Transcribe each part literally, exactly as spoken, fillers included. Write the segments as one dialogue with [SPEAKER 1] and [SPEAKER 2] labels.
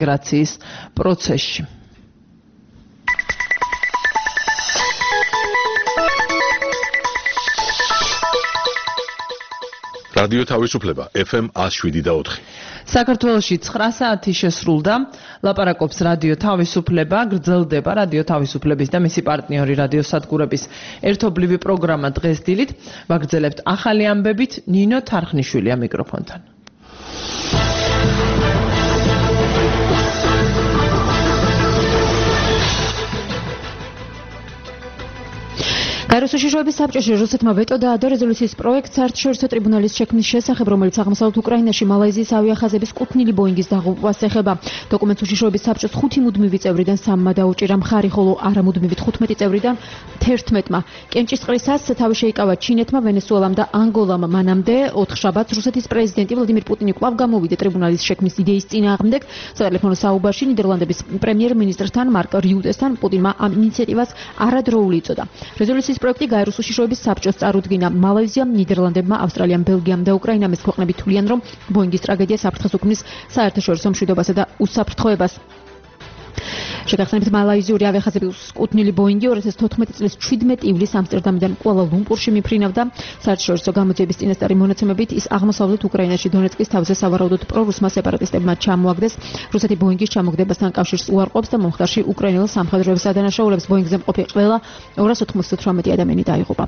[SPEAKER 1] მიგრაციის პროცესში.
[SPEAKER 2] რადიო თავისუფლება ეფ ემ one oh seven და four.
[SPEAKER 1] საქართველოში ცხრა საათი შესრულდა. ლაპარაკობს რადიო თავისუფლება, გრძელდება რადიო თავისუფლების და მისი პარტნიორი რადიო სადგურების ერთობლივი პროგრამა დღეს დილით. ვაგრძელებთ ახალი ამბებით, ნინო თარხნიშვილია მიკროფონთან.
[SPEAKER 3] გაეროს უშიშროების საბჭოში რუსეთმა ვეტო დაადო რეზოლუციის პროექტს საერთაშორისო ტრიბუნალის შექმნის შესახებ, რომელიც აღმოსავლეთ უკრაინაში მალაიზიის ავიახაზების კუთვნილი ბოინგის დაღუპვას ეხება. დოკუმენტს უშიშროების საბჭოს ხუთი მუდმივი წევრიდან სამმა დაუჭირა მხარი, ხოლო არამუდმივით ხუთმეტი წევრიდან თერთმეტმა. კენჭისყრისას თავი შეიკავა ჩინეთმა, ვენესუელამ და ანგოლამ. მანამდე ოთხ შაბათს რუსეთის პრეზიდენტი ვლადიმირ პუტინი კვლავ გამოვიდა ტრიბუნალის შექმნის იდეის წინააღმდეგ. სატელეფონო საუბარში ნიდერლანდების პრემიერ-მინისტრთან მარკ რიუტესთან პუტინმა ამ ინიციატივას არადროული იწოდა. რეზოლუციის პროექტი გაეროს უშიშროების საბჭოს წარუდგინა. მალაიზიამ, ნიდერლანდებმა, ავსტრალიამ, ბელგიამ და უკრაინამ ეს ქვეყნები თვლიან, რომ ბოინგის ტრაგედია საფრთხეს უქმნის საერთაშორისო მშვიდობასა და უსაფრთხოებას. შეგახსენებთ, მალაიზიური ავიახაზების კუთვნილი ბოინგი ორი ათას თოთხმეტი წლის შვიდმეტი ივლისს ამსტერდამიდან კუალა-ლუმპურში მიფრინავდა. საერთაშორისო გამოძიების წინასწარი მონაცემებით ის აღმოსავლეთ უკრაინაში დონეცკის თავზე სავარაუდოდ პრორუსმა სეპარატისტებმა ჩამოაგდეს. რუსეთი ბოინგის ჩამოგდებასთან კავშირს უარყოფს და მომხდარში უკრაინელ სამხედროებს ადანაშაულებს. ბოინგზე მყოფი ყველა ორას ოთხმოცდათვრამეტი ადამიანი დაიღუპა.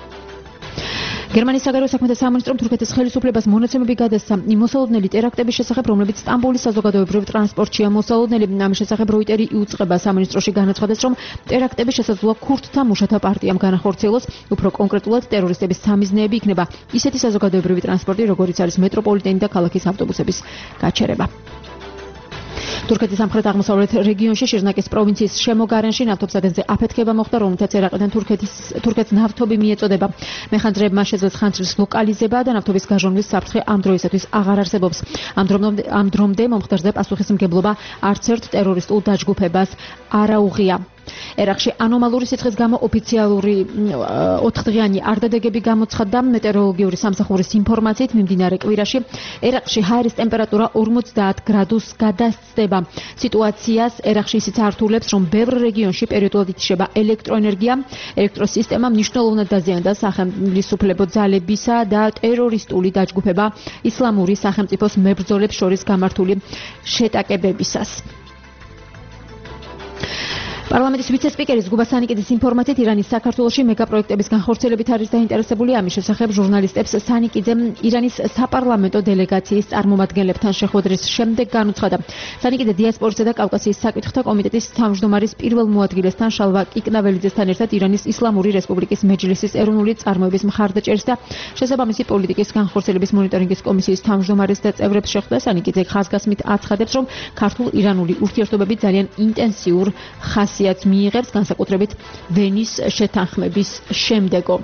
[SPEAKER 3] გერმანიის საგარეო საქმეთა სამინისტრომ თურქეთის ხელისუფლებას მონაცემები გადასცა იმ მოსალოდნელი ტერაქტების შესახებ, რომლებიც სტამბოლის საზოგადოებრივ ტრანსპორტშია მოსალოდნელი. ამის შესახებ როიტერი იუწყება. სამინისტროში განაცხადეს, რომ ტერაქტები შესაძლოა ქურთთა მუშათა პარტიამ განახორციელოს, უფრო კონკრეტულად ტერორისტების სამიზნეები იქნება ისეთი საზოგადოებრივი ტრანსპორტი, როგორიც არის მეტროპოლიტენი და ქალაქის ავტობუსების გაჩერება. თურქეთის სამხრეთ-აღმოსავლეთ რეგიონში შირნაკის პროვინციის შემოგარენში ნავთობსადენზე აფეთქება მოხდა, რომლითაც ერაყიდან თურქეთის თურქეთს ნავთობი მიეწოდება. მეხანძრეებმა შეძლეს ხანძრის ლოკალიზება და ნავთობის გაჟონვის საფრთხე ამ დროისათვის აღარ არსებობს. ამ დრომდე ამ დრომდე მომხდარზე პასუხისმგებლობა არც ერთ ტერორისტულ დაჯგუფებას არ აუღია. ერაყში ანომალური სიცხის გამო ოფიციალური ოთხდღიანი არდადეგები გამოცხადდა. მეტეოროლოგიური სამსახურის ინფორმაციით მიმდინარე კვირაში ერაყში ჰაერის ტემპერატურა ორმოცდაათ გრადუსს გადასცდება. სიტუაციას ერაყში ისიც ართულებს, რომ ბევრ რეგიონში პერიოდულად ითიშება ელექტროენერგია. ელექტროსისტემა მნიშვნელოვნად დაზიანდა სახელმწიფო ძალებისა და ტერორისტული დაჯგუფება ისლამური სახელმწიფოს მებრძოლებს შორის გამართული შეტაკებებისას. პარლამენტის ვიცე-სპიკერი ზგუბა სანიკიძის ინფორმაციით, ირანის საქართველოში მეგაპროექტების განხორციელებით არის დაინტერესებული. ამის შესახებ ჟურნალისტებს სანიკიძემ ირანის საპარლამენტო დელეგაციის წარმომადგენლებთან შეხვედრის შემდეგ განუცხადა. სანიკიძე დიასპორისა და კავკასიის საკითხთა კომიტეტის თავმჯდომარის პირველ მოადგილესთან შალვა კიკნაველიძესთან ერთად ირანის ისლამური რესპუბლიკის მეჯლისის ეროვნული წარმოების მხარდაჭერის და შესაბამისი პოლიტიკის განხორციელების მონიტორინგის კომისიის თავმჯდომარის და წევრებს შეხვდა. სანიკიძე ხაზგასმით აცხადებს, რომ ქართულ-ირანული ურთიერთობები ძალიან ინტენსიურ ხასიათს მიიღებს, განსაკუთრებით ვენის შეთანხმების შემდეგო.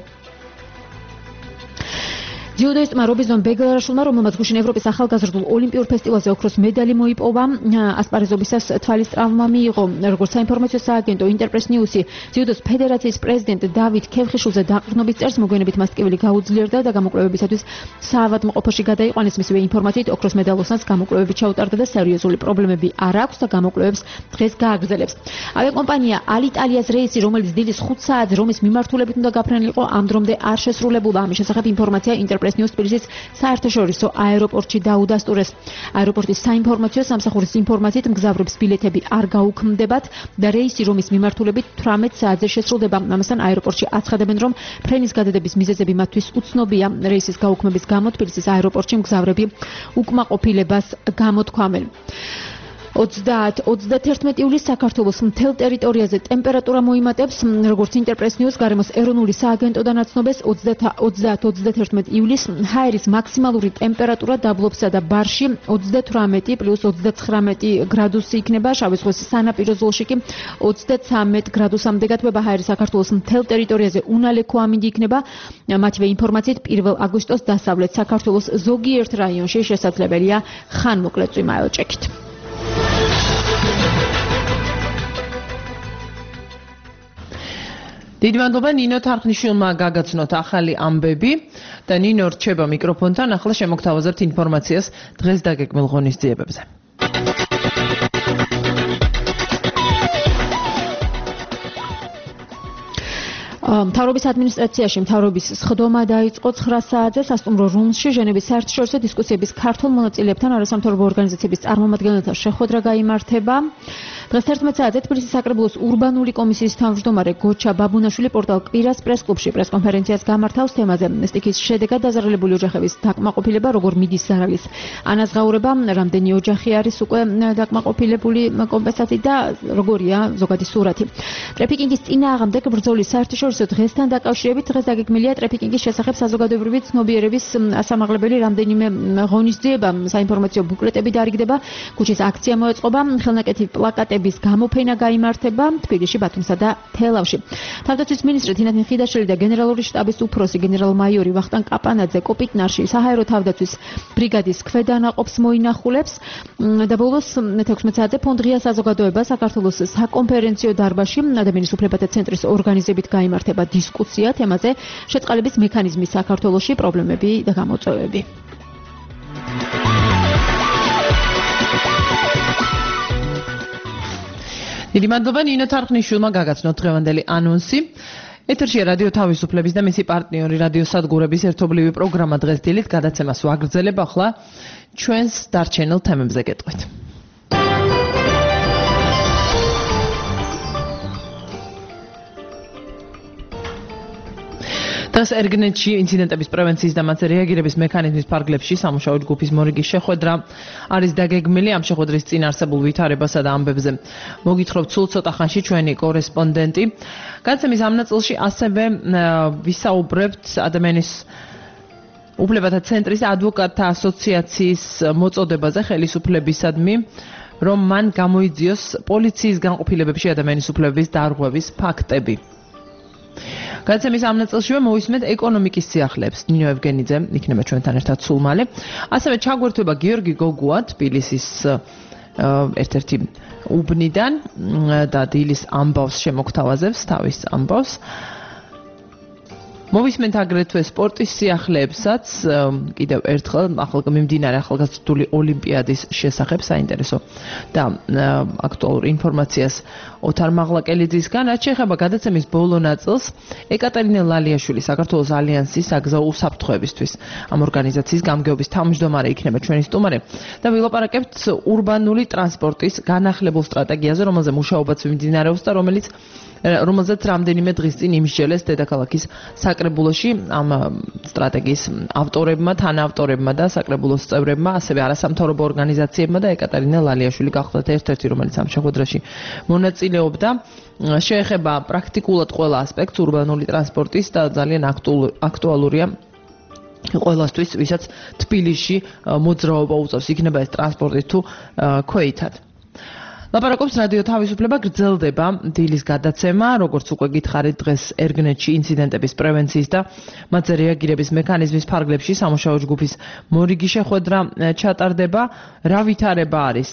[SPEAKER 3] ძიუდოისტმა რობიზონ ბეგლარაშვილმა, რომელმაც გუშინ ევროპის ახალგაზრდულ ოლიმპიურ ფესტივალზე ოქროს მედალი მოიპოვა, ასპარეზობისას თვალის ტრავმა მიიღო. როგორც საინფორმაციო სააგენტო ინტერპრეს ნიუსი ძიუდოს ფედერაციის პრეზიდენტ დავით ქევხიშვილზე დაყრდნობის წერს მოგვიანებით მას ტკივილი გაუძლიერდა და გამოკვლევებისათვის საავადმყოფოში გადაიყვანეს. მისივე ინფორმაციით ოქროს მედალოსნას გამოკვლევები ჩაუტარდა და სერიოზული პრობლემები არ აქვს და გამოკვლევებს დღეს გააგრძელებს. ავიაკომპანია ალიტალიას რეისი, რომელიც დილის ხუთ საათზე რომის მიმართულებით უნდა გაფრენილიყო, ამ დრომდე არ შესრულებულა. ამის შესახებ ინფორმაცია ინტერპრეს ნიუს თბილისის საერთაშორისო აეროპორტში დაუდასტურეს. აეროპორტის საინფორმაციო სამსახურის ინფორმაციით მგზავრებს ბილეთები არ გაუქმდებათ და რეისი რომის მიმართულებით თვრამეტ საათზე შესრულდება. ამასთან აეროპორტში აცხადებენ, რომ ფრენის გადადების მიზეზები მათთვის უცნობია. რეისის გაუქმების გამო თბილისის აეროპორტში მგზავრები უკმაყოფილებას გამოთქვამენ. ოცდაათი ივლისს საქართველოს მთელ ტერიტორიაზე ტემპერატურა მოიმატებს, როგორც ინტერპრეს ნიუს გარემოს ეროვნული სააგენტოდან აცნობეს. ოცდაათი ოცდათერთმეტი ივლისს ჰაერის მაქსიმალური ტემპერატურა დაბლობსა და ბარში ოცდათვრამეტი პლუს ოცდაცხრამეტი გრადუსი იქნება. შავი ზღვის სანაპირო ზოლში კი ოცდაცამეტ გრადუსამდე გათბება. ჰაერი საქართველოს მთელ ტერიტორიაზე უნალექო ამინდი იქნება. მათივე ინფორმაციით პირველ აგვისტოს დასავლეთ საქართველოს ზოგიერთ რაიონში შესაძლებელია ხანმოკლე წვიმა ელჭექით.
[SPEAKER 1] დიდი მადლობა ნინო თარხნიშვილმა გაგაცნოთ ახალი ამბები და ნინო რჩება მიკროფონთან. ახლა შემოგთავაზებთ ინფორმაციას დღეს დაგეგმილ ღონისძიებებზე.
[SPEAKER 3] მთავრობის ადმინისტრაციაში მთავრობის სხდომა დაიწყო ცხრა საათზე სასტუმრო რუმსში ჟენევის საერთაშორისო დისკუსიების ქართულ მონაწილეებთან არასამთავრობო ორგანიზაციების წარმომადგენელთა შეხვედრა გაიმართება. დღეს თერთმეტ საათზე თბილისის საკრებულოს ურბანული კომისიის თავმჯდომარე გოჩა ბაბუნაშვილი პორტალ კვირას პრესკლუბში პრესკონფერენციას გამართავს თემაზე სტიქის შედეგად დაზარალებული ოჯახების დაკმაყოფილება, როგორ მიდის ზარალის ანაზღაურება, რამდენი ოჯახი არის უკვე დაკმაყოფილებული კომპენსაციით და როგორია ზოგადი სურათი. ტრეფიკინგის წინააღმდეგ ბრძოლის საერთაშორისო დღესთან დაკავშირებით დღეს დაგეგმილია ტრეფიკინგის შესახებ საზოგადოებრივი ცნობიერების ასამაღლებელი რამდენიმე ღონისძიება, საინფორმაციო ბუკლეტები დარიგდება, ქუჩის აქცია მოეწყობა, ხელნაკეთი პლაკატების გამოფენა გაიმართება თბილისში, ბათუმსა და თელავში. თავდაცვის მინისტრი თინათინ ხიდაშელი და გენერალური შტაბის უფროსი გენერალ-მაიორი ვახტანგ კაპანაძე კოპიტნარში საჰაერო თავდაცვის ბრიგადის ქვედანაყოფს მოინახულებს და ბოლოს თექვსმეტ საათზე ფონდ ღია საზოგადოება საქართველოს საკონფერენციო დარბაზში ადამიანის უფლებათა ცენტრის ორგანიზებით გაიმართება დისკუსია თემაზე შეწყალების მექანიზმი საქართველოში, პრობლემები და გამოწვევები.
[SPEAKER 1] დიდი მადლობა ნინო თარხნიშვილმა გაგაცნოთ დღევანდელი ანონსი. ეთერშია რადიო თავისუფლების და მისი პარტნიორი რადიო სადგურების ერთობლივი პროგრამა დღეს დილით გადაცემას ვაგრძელებ. ახლა ჩვენს დარჩენილ თემებზე გეტყვით. დღეს ერგნეტში ინციდენტების პრევენციის და მათზე რეაგირების მექანიზმის ფარგლებში სამუშაო ჯგუფის მორიგის შეხვედრა არის დაგეგმილი. ამ შეხვედრის წინ არსებულ ვითარებასა და ამბებზე მოგითხრობთ სულ ცოტა ხანში ჩვენი კორესპონდენტი. გადაცემის ამ ნაწილში ასევე ვისაუბრებთ ადამიანის უფლებათა ცენტრის ადვოკატთა ასოციაციის მოწოდებაზე ხელისუფლებისადმი, რომ მან გამოიძიოს პოლიციის განყოფილებებში ადამიანის უფლებების დარღვევის ფაქტები. გადაცემის ამ ნაწილშივე მოვისმენთ ეკონომიკის სიახლეებს. ნინო ევგენიძე იქნება ჩვენთან ერთად სულ მალე. ასევე ჩაგვერთვება გიორგი გოგუა თბილისის ერთ-ერთი უბნიდან და დილის ამბავს შემოგთავაზებს თავის ამბავს. მოვისმენთ აგრეთვე სპორტის სიახლეებსაც, კიდევ ერთხელ მიმდინარე ახალგაზრდული ოლიმპიადის შესახებ საინტერესო და აქტუალურ ინფორმაციას ოთარ მაღლაკელიძისგან. რაც შეეხება გადაცემის ბოლო ნაწილს, ეკატერინე ლალიაშვილი საქართველოს ალიანსის საგზაო უსაფრთხოებისთვის ამ ორგანიზაციის გამგეობის თავმჯდომარე იქნება ჩვენი სტუმარი და ვილაპარაკებთ ურბანული ტრანსპორტის განახლებულ სტრატეგიაზე, რომელზე მუშაობაც მიმდინარეობს და რომელიც რომელზეც რამდენიმე დღის წინ იმსჯელეს დედაქალაქის საკრებულოში ამ სტრატეგიის ავტორებმა, თანაავტორებმა და საკრებულოს წევრებმა, ასევე არასამთავრობო ორგანიზაციებმა და ეკატერინე ლალიაშვილი გახლდათ ერთ-ერთი, რომელიც ამ შეხვედრაში მონაწილეობდა. შეეხება პრაქტიკულად ყველა ასპექტს ურბანული ტრანსპორტის და ძალიან აქტუალურია ყველასთვის, ვისაც თბილისში მოძრაობა უწევს, იქნება ეს ტრანსპორტი თუ ქვეითად. ლაპარაკობს რადიო თავისუფლება, გრძელდება დილის გადაცემა, როგორც უკვე გითხარით, დღეს ერგნეტში ინციდენტების პრევენციის და მათზე რეაგირების მექანიზმის ფარგლებში სამუშაო ჯგუფის მორიგი შეხვედრა ჩატარდება. რა ვითარება არის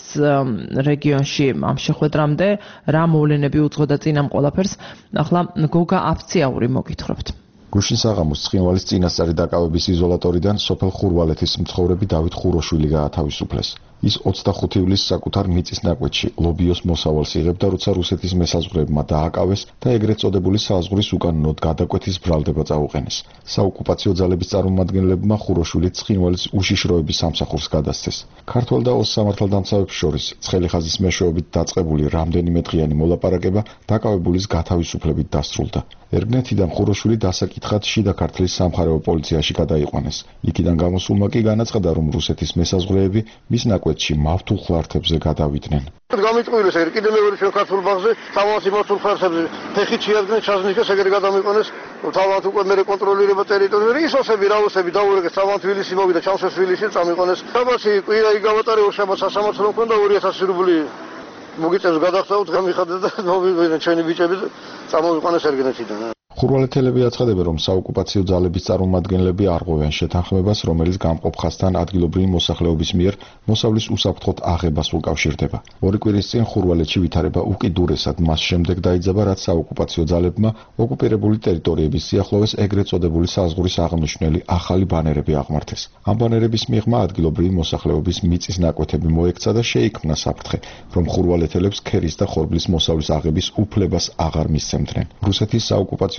[SPEAKER 1] რეგიონში ამ შეხვედრამდე, რა მოვლენები უძღოდა წინ ამ ყველაფერს, ახლა გოგა აფციაური მოგითხრობთ.
[SPEAKER 4] გუშინ საღამოს ცხინვალის წინასწარი დაკავების იზოლატორიდან სოფელ ხურვალეთის მცხოვრები დავით ხუროშვილი გაათავისუფლეს. ის ოცდახუთი ივლისს საკუთარ მიწის ნაკვეთში ლობიოს მოსავალს იღებდა, როცა რუსეთის მესაზღვრეებმა დააკავეს და ეგრეთ წოდებული საზღვრის უკანონოდ გადაკვეთის ბრალდება წაუყენეს. საოკუპაციო ძალების წარმომადგენლებმა ხუროშვილი ცხინვალის უშიშროების სამსახურს გადასცეს. ქართველ და ოს სამართალდამცავებს შორის ცხელი ხაზის მეშვეობით დაწყებული რამდენიმე დღიანი მოლაპარაკება დაკავებულის გათავისუფლებით დასრულდა. ერგნეტიდან ხუროშვილი დასაკითხად შიდა ქართლის სამხარეო პოლიციაში გადაიყვანეს. იქიდან გამოსულმა კი განაცხადა, რომ რუსეთის მესაზღვრეები მის ნაკვეთში მავთულ ხლართებზე გადავიდნენ.
[SPEAKER 5] გამიწყვილეს ეგრე კიდე მეორე ჩვენ ქართულ ბაღზე თავისი მავთულ ხლართებზე ფეხით შეადგნენ ჩაზნიკეს ეგრე გადამიყვანეს თავად უკვე მე კონტროლირება ტერიტორია ისოსები რაოსები დაურეკეს თავად თბილისი მოვიდა ჩავსეს თბილისში წამიყვანეს საბაში კვირა იგავატარეო შაბათს სასამართლო მქონდა ორი ათასი რუბლი მოგიწევს გადახსოვთ გამიხადეთ და მოვიდნენ ჩვენი ბიჭები წამოვიყვანეს ერგნეტიდან.
[SPEAKER 4] ხურვალეთელები აცხადებენ, რომ საოკუპაციო ძალების წარმომადგენლები არღვევენ შეთანხმებას, რომელიც გამყოფ ხაზთან ადგილობრივი მოსახლეობის მიერ მოსავლის უსაფრთხოდ აღებას უკავშირდება. ორი კვირის წინ ხურვალეთში ვითარება უკიდურესად მას შემდეგ დაიძაბა, რაც საოკუპაციო ძალებმა ოკუპირებული ტერიტორიების სიახლოვეს ეგრეთ წოდებული საზღვრის აღმნიშვნელი ახალი ბანერები აღმართეს. ამ ბანერების მიღმა ადგილობრივი მოსახლეობის მიწის ნაკვეთები მოექცა და შეიქმნა საფრთხე, რომ ხურვალეთელებს ქერის და ხორბლის მოსავლის აღების უფლებას აღარ მისცემდნენ. რუსეთის საოკუპაციო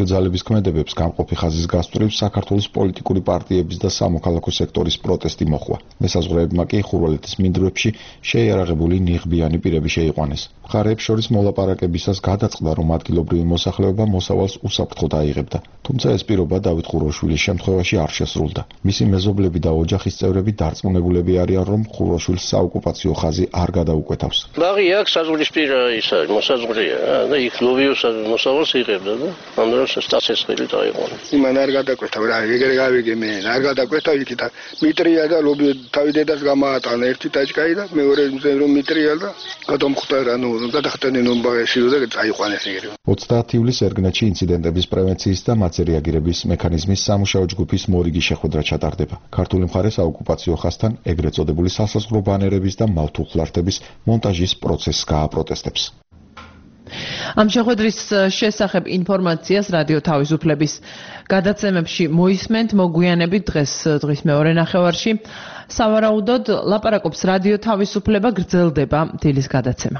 [SPEAKER 4] ძალების ქმედებებს გამყოფი ხაზის გასწვრივ საქართველოს პოლიტიკური პარტიების და სამოქალაქო სექტორის პროტესტი მოხვა. მესაზღვრეებმა კი ხურვალეთის მინდვრებში შეიარაღებული ნიღბიანი პირები შეიყვანეს. მხარეებს შორის მოლაპარაკებისას გადაწყდა, რომ ადგილობრივი მოსახლეობა მოსავალს უსაფრთხოდ აიღებდა. თუმცა ეს პირობა დავით ხუროშვილის შემთხვევაში არ შესრულდა. მისი მეზობლები და ოჯახის წევრები დარწმუნებულები არიან, რომ ხუროშვილს საოკუპაციო ხაზი არ გადაუკვეთავს.
[SPEAKER 6] ბაღი აქ საზღვრისპირა ისა მოსაზღვრეა და იქ ლობიოს მოსავალს იღებდა და ამ დროს სტაცესხილი დაიყვანა.
[SPEAKER 5] იმან არ გადაკვეთა რა ეგრე გავიგე მე არ გადაკვეთა იქით მიტრია და ლობიო თავი დედას გამაატანა ერთი ტაჭკაი და მეორე რომ მიტრია და გადამხვდა რა ნუ გადახტენენ უბაღეში და წაიყვანეს ეგრე.
[SPEAKER 4] ოცდაათი ივლისს ერგნეთში ინციდენტების პრევენციის და მათზე რეაგირების მექანიზმის სამუშაო ჯგუფის მორიგი შეხვედრა ჩატარდება. ქართული მხარე საოკუპაციო ხაზთან ეგრეთ წოდებული სასაზღვრო ბანერების და მავთულხლართების მონტაჟის პროცესს გააპროტესტებს.
[SPEAKER 1] ამ შეხვედრის შესახებ ინფორმაციას რადიო თავისუფლების გადაცემებში მოისმენთ. მოგვიანებით დღეს დღის მეორე ნახევარში სავარაუდოდ ლაპარაკობს რადიო თავისუფლება, გრძელდება დილის გადაცემა.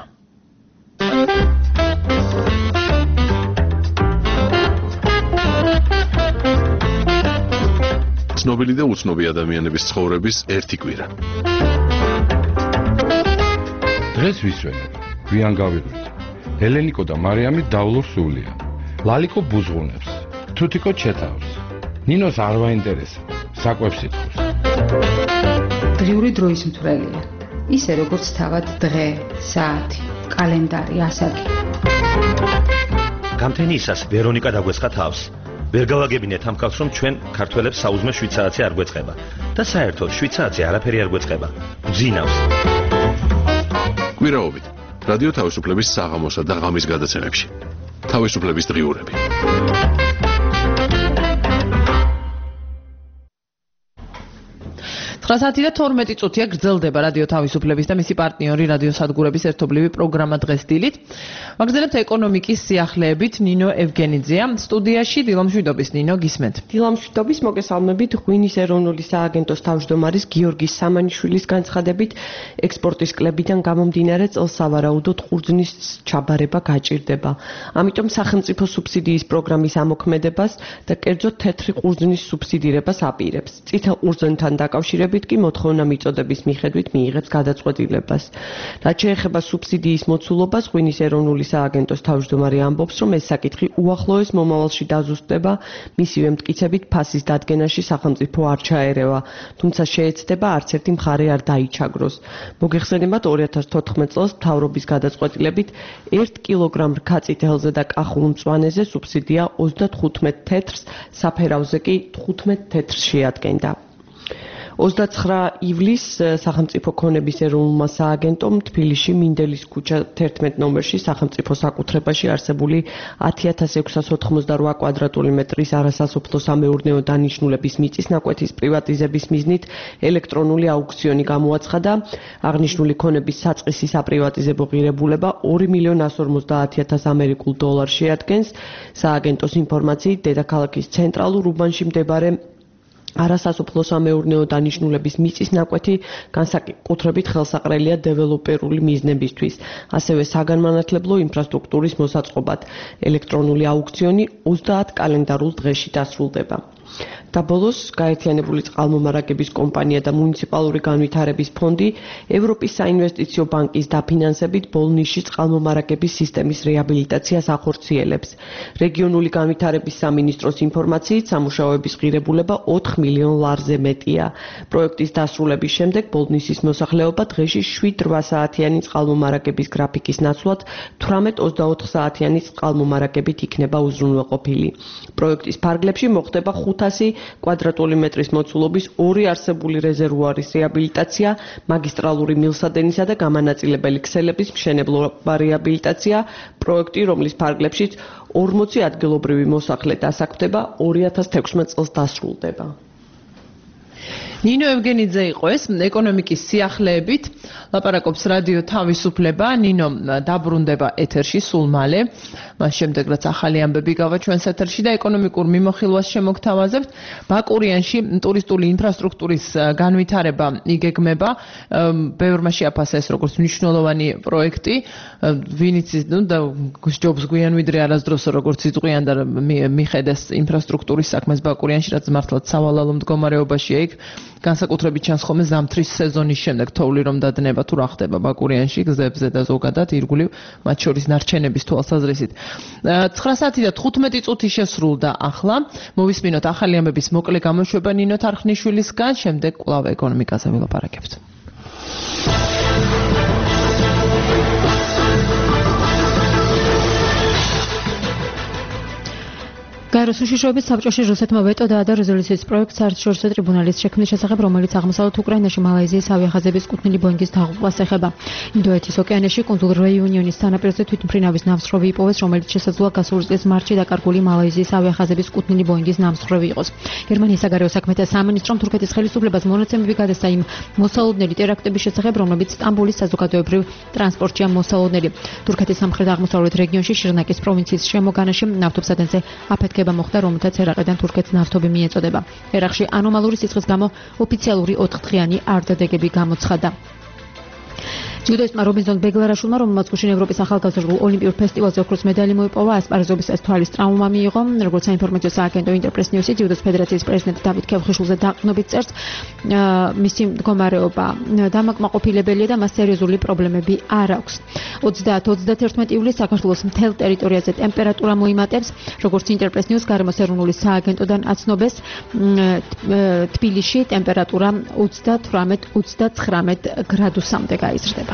[SPEAKER 2] ცნობილი და უცნობი ადამიანების ცხოვრების ერთი კვირა.
[SPEAKER 7] დღეს ვისვენებ, გვიან გავიღვით. ელენიკო და მარიამი დავლურ სულია. ლალიკო ბუზღუნებს, თუთიკო ჩეთავს. ნინოს არ ვაინტერესებს, საკვებს იტყვის.
[SPEAKER 8] დღიური დროის მთვრელია. ისე როგორც თავად დღე, საათი, კალენდარი, ასაკი.
[SPEAKER 9] გამთენიისას ვერონიკა დაგვეცხა თავს. ვერ გავაგებინეთ ამ ხალხს, რომ ჩვენ ქართველებს საუზმე შვიცარაცი არ გვეწყება და საერთოდ შვიცარაცი არაფერი არ გვეწყება. გძინავს.
[SPEAKER 2] კვირაობით რადიო თავისუფლების საღამოსა და ღამის გადაცემებში. თავისუფლების დღიურები.
[SPEAKER 1] ცხრა საათი და თორმეტი წუთია გრძელდება რადიო თავისუფლების და მისი პარტნიორი რადიო სადგურების ერთობლივი პროგრამა დღეს დილით. ვაგრძელებთ ეკონომიკის სიახლეებით. ნინო ევგენიძეა სტუდიაში. დილამშვიდობის ნინო, გისმენთ.
[SPEAKER 10] დილამშვიდობის, მოგესალმებით. ღვინის ეროვნული სააგენტოს თავმჯდომარის გიორგი სამანიშვილის განცხადებით, ექსპორტის კლებიდან გამომდინარე წელს სავარაუდოდ ყურძნის ჩაბარება გაჭირდება. ამიტომ სახელმწიფო სუბსიდიის პროგრამის ამოქმედებას და კერძოდ თეთრი ყურძნის სუბსიდირებას აპირებს. წითელ ყურძნთან დაკავშირებით კი მოთხოვნა მიწოდების მიხედვით მიიღებს გადაწყვეტილებას. რაც შეეხება სუბსიდიის მოცულობას, ღვინის ეროვნული სააგენტოს თავმჯდომარე ამბობს, რომ ეს საკითხი უახლოეს მომავალში დაზუსტდება, მისივე მტკიცებით ფასის დადგენაში სახელმწიფო არ ჩაერევა, თუმცა შეეცდება არც ერთი მხარე არ დაიჩაგროს. მოგეხსენებათ, ორი ათას თოთხმეტ წელს მთავრობის გადაწყვეტილებით ერთ კილოგრამ რქაწითელზე და კახურ მწვანეზე სუბსიდია ოცდათხუთმეტ თეთრს, საფერავზე კი თხუთმეტ თეთრს შეადგენდა. ოცდაცხრა ივლისს სახელმწიფო ქონების ეროვნულმა სააგენტომ თბილისში მინდელის ქუჩა თერთმეტ ნომერში სახელმწიფო საკუთრებაში არსებული ათი ათას ექვსას ოთხმოცდარვა კვადრატული მეტრის არასასოფლო სამეურნეო დანიშნულების მიწის ნაკვეთის პრივატიზების მიზნით ელექტრონული აუქციონი გამოაცხადა. აღნიშნული ქონების საწყისი საპრივატიზებო ღირებულება ორი მილიონი ასი ორმოცდაათი ათას ამერიკულ დოლარს შეადგენს. სააგენტოს ინფორმაციით, დედაქალაქის ცენტრალურ უბანში მდებარე არასასოფლო სამეურნეო დანიშნულების მიწის ნაკვეთი განსაკუთრებით ხელსაყრელია დეველოპერული მიზნებისთვის, ასევე საგანმანათლებლო ინფრასტრუქტურის მოსაწყობად. ელექტრონული აუქციონი ოცდაათ კალენდარულ დღეში დასრულდება. და ბოლოს გაერთიანებული წყალმომარაგების კომპანია და მუნიციპალური განვითარების ფონდი ევროპის საინვესტიციო ბანკის დაფინანსებით ბოლნისში წყალმომარაგების სისტემის რეაბილიტაციას ახორციელებს. რეგიონული განვითარების სამინისტროს ინფორმაციით, სამუშაოების ღირებულება ოთხ მილიონ ლარზე მეტია. პროექტის დასრულების შემდეგ ბოლნისის მოსახლეობა დღეში შვიდ რვა საათიანი წყალმომარაგების გრაფიკის ნაცვლად თვრამეტ ოცდაოთხ საათიანი წყალმომარაგებით იქნება უზრუნველყოფილი. პროექტის ფარგლებში მოხდება ხუთასი კვადრატული მეტრის მოცულობის ორი არსებული რეზერვუარის რეაბილიტაცია, მაგისტრალური მილსადენისა და გამანაწილებელი ქსელების მშენებლობა რეაბილიტაცია, პროექტი, რომლის ფარგლებშიც ორმოცი ადგილობრივი მოსახლე დასაქმდება, ორი ათას თექვსმეტ წელს დასრულდება.
[SPEAKER 1] ნინო ევგენიძე იყო ეს ეკონომიკის სიახლეებით ლაპარაკობს რადიო თავისუფლება. ნინო დაბრუნდება ეთერში სულ მალე. მას შემდეგ რაც ახალი ამბები გავა ჩვენს ეთერში და ეკონომიკურ მიმოხილვას შემოგთავაზებთ. ბაკურიანში ტურისტული ინფრასტრუქტურის განვითარება იგეგმება. ბევრმა შეაფასა ეს როგორც მნიშვნელოვანი პროექტი. ვინიც ნუ და ჯობს გვიან ვიდრე არასდროს როგორც იწყვიან და მიხედეს ინფრასტრუქტურის საქმეს ბაკურიანში, რაც მართლაც სავალალო მდგომარეობაშია იქ. განსაკუთრებით ჩანს ხოლმე ზამთრის სეზონის შემდეგ თოვლი რომ დადნება თუ რა ხდება ბაკურიანში გზებზე და ზოგადად ირგვლივ მათ შორის ნარჩენების თვალსაზრისით. ცხრა საათი და თხუთმეტი წუთი შესრულდა ახლა. მოვისმინოთ ახალი ამბების მოკლე გამოშვება ნინო თარხნიშვილისგან, შემდეგ კვლავ ეკონომიკაზე ვილაპარაკებთ. გაეროს უშიშროების საბჭოში რუსეთმა ვეტო დაადო რეზოლუციის პროექტს საერთაშორისო ტრიბუნალის შექმნის შესახებ, რომელიც აღმოსავლეთ უკრაინაში მალაიზიის ავიახაზების კუთვნილი ბოინგის დაღუპვას ეხება. ინდოეთის ოკეანეში კუნძულ რეიუნიონის სანაპიროზე თვითმფრინავის ნამსხვრევი იპოვეს, რომელიც შესაძლოა გასული წლის მარტში დაკარგული მალაიზიის ავიახაზების კუთვნილი ბოინგის ნამსხვრევი იყოს. გერმანიის საგარეო საქმეთა სამინისტრომ თურქეთის ხელისუფლებას მონაცემები გადასცა იმ მოსალოდნელი ტერაქტების შესახებ, რომლებიც სტამბოლის საზოგადოებრივ ტრანსპორტშია მოსალოდნელი. თურქეთის სამხრეთ-აღმოსავლეთ რეგიონში შირნაკის პროვინციის შემოგანაში ნავთობსადენზე აფეთქება მოხდა, რომელთაც ერაყიდან თურქეთს ნავთობი მიეწოდება. ერაყში ანომალური სიცხის გამო ოფიციალური ოთხდღიანი არდადეგები გამოცხადა. ჯუდოისტმა რობინზონ ბეგლარაშვილმა, რომელმაც გუშინ ევროპის ახალგაზრდულ ოლიმპიურ ფესტივალზე ოქროს медаლი მოიპოვა, ასპარეზობის ეს თვალის ტრაუმა მიიღო. როგორც საინფორმაციო სააგენტო ინტერპრეს ნიუსი ჯუდოს ფედერაციის პრეზიდენტ დავით ქევხიშვილზე დაყრდნობით წერს, მისი მდგომარეობა დამაკმაყოფილებელია და მას სერიოზული პრობლემები არ აქვს. ოცდაათი ოცდაათი ივლისს საქართველოს მთელ ტერიტორიაზე ტემპერატურა მოიმატებს, როგორც ინტერპრეს ნიუს გარემოს ეროვნული სააგენტოდან აცნობეს, თბილისში ტემპერატურა ოცდათვრამეტ ოცდაცხრამეტ გრადუსამდე გაიზრდება.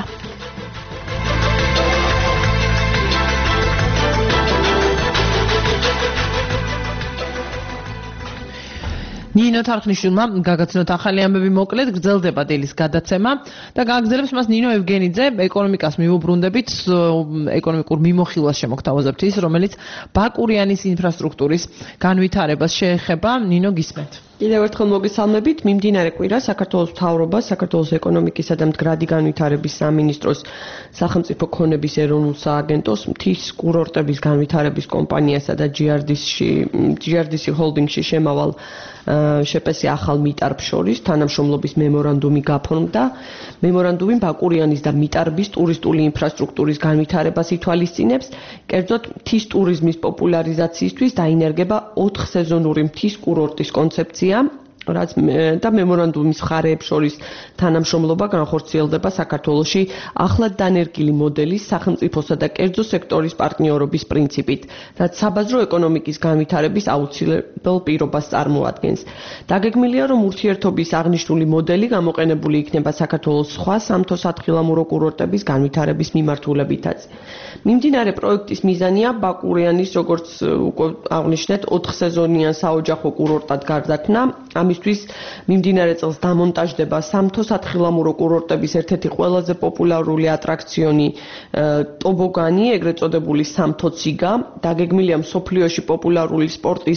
[SPEAKER 1] ნინო თარხნიშვილმა გაგაცნოთ ახალი ამბები მოკლედ, გრძელდება დილის გადაცემა და გააგრძელებს მას ნინო ევგენიძე. ეკონომიკას მივუბრუნდებით, ეკონომიკურ მიმოხილვას შემოგთავაზებთ ის, რომელიც ბაკურიანის ინფრასტრუქტურის განვითარებას შეეხება. ნინო, გისმენთ.
[SPEAKER 10] კიდევ ერთხელ მოგესალმებით. მიმდინარე კვირა საქართველოს მთავრობა, საქართველოს ეკონომიკისა და მდგრადი განვითარების სამინისტროს, სახელმწიფო ქონების ეროვნულ სააგენტოს, მთის კურორტების განვითარების კომპანიასა და ჯი არ დი-ში, ჯი არ დი-სი ჰოლდინგში შემავალ შეპესი ახალ მიტარბს შორის თანამშრომლობის მემორანდუმი გაფორმდა. მემორანდუმი ბაკურიანის და მიტარბის ტურისტული ინფრასტრუქტურის განვითარებას ითვალისწინებს. კერძოდ, მთის ტურიზმის პოპულარიზაციისთვის დაინერგება ოთხსეზონური მთის კურორტის კონცეფცია, რაც და მემორანდუმის მხარეებს შორის თანამშრომლობა განხორციელდება საქართველოში ახლად დანერგილი მოდელის სახელმწიფოსა და კერძო სექტორის პარტნიორობის პრინციპით, რაც საბაზრო ეკონომიკის განვითარების აუცილებელ პირობას წარმოადგენს. დაგეგმილია, რომ ურთიერთობის აღნიშნული მოდელი გამოყენებული იქნება საქართველოს სხვა სამთო-სათხილამურო კურორტების განვითარების მიმართულებითაც. მიმდინარე პროექტის მიზანია ბაკურიანის, როგორც უკვე აღნიშნეთ, ოთხსეზონიან საოჯახო კურორტად გარდაქმნა. ამისთვის მიმდინარე წელს დამონტაჟდება სამთო-სათხილამურო კურორტების ერთ-ერთი ყველაზე პოპულარული ატრაქციონი ტობოგანი, ეგრეთ წოდებული სამთო-ციგა. დაგეგმილია მსოფლიოში პოპულარული სპორტის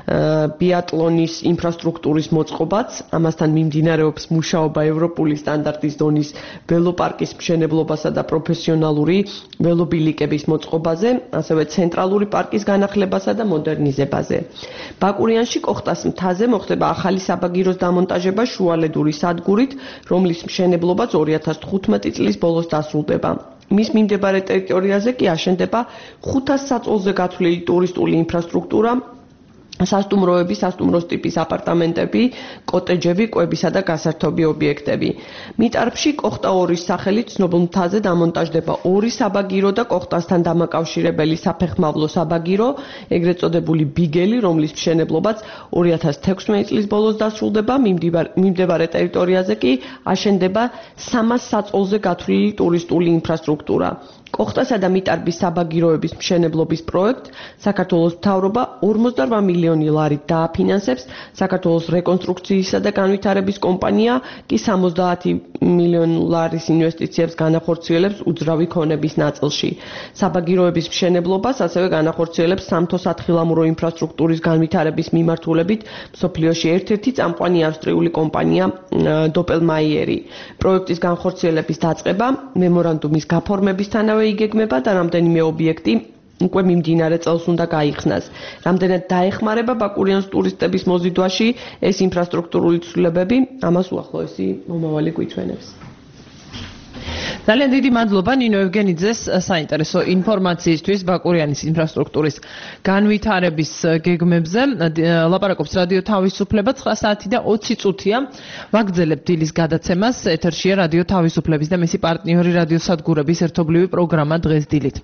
[SPEAKER 10] ბიატლონის ინფრასტრუქტურის მოწყობაც. ამასთან მიმდინარეობს მუშაობა ევროპული სტანდარტის დონის ველოპარკის მშენებლობასა და პროფესიონალური ველობილიკების მოწყობაზე, ასევე ცენტრალური პარკის განახლებასა და მოდერნიზებაზე. ბაკურიანში კოხტას მთაზე მოხდება ახალი საბაგიროს დამონტაჟება შუალედური სადგურით, რომლის მშენებლობაც ორი ათას თხუთმეტი წლის ბოლოს დასრულდება. მის მიმდებარე ტერიტორიაზე კი აშენდება ხუთას საწოლზე გათვლილი ტურისტული ინფრასტრუქტურა, სასტუმროები, სასტუმროს ტიპის აპარტამენტები, კოტეჯები, კვებისა და გასართობი ობიექტები. მიტარბში კოხტა ორის სახელით ცნობილ მთაზე დამონტაჟდება ორი საბაგირო და კოხტასთან დამაკავშირებელი საფეხმავლო საბაგირო, ეგრეთ წოდებული ბიგელი, რომლის მშენებლობაც ორი ათას თექვსმეტი წლის ბოლოს დასრულდება. მიმდებარე ტერიტორიაზე კი აშენდება სამას საწოლზე გათვლილი ტურისტული ინფრასტრუქტურა. კოხტასა და მიტარბის საბაგიროების მშენებლობის პროექტ საქართველოს მთავრობა ორმოცდარვა მილიონი მილიონი ლარით დააფინანსებს, საქართველოს რეკონსტრუქციისა და განვითარების კომპანია კი სამოცდაათი მილიონი ლარის ინვესტიციებს განახორციელებს უძრავი ქონების ნაწილში. საბაგიროების მშენებლობას ასევე განახორციელებს სამთო-სათხილამურო ინფრასტრუქტურის განვითარების მიმართულებით მსოფლიოში ერთ-ერთი წამყვანი ავსტრიული კომპანია დოპელმაიერი. პროექტის განხორციელების დაწყება მემორანდუმის გაფორმებისთანავე იგეგმება და რამდენიმე ობიექტი უკვე მიმდინარე წელს უნდა გაიხსნას. Რამდენად დაეხმარება ბაკურიანს ტურისტების მოზიდვაში ეს ინფრასტრუქტურული ცვლილებები, ამას უახლოესი მომავალი გვიჩვენებს.
[SPEAKER 1] ძალიან დიდი მადლობა ნინო ევგენიძეს საინტერესო ინფორმაციისთვის ბაკურიანის ინფრასტრუქტურის განვითარების გეგმებზე. ლაპარაკობს რადიო თავისუფლება ცხრა საათი და ოცი წუთია. ვაგრძელებთ დილის გადაცემას. ეთერშია რადიო თავისუფლების და მისი პარტნიორი რადიოსადგურების ერთობლივი პროგრამა დღეს დილით.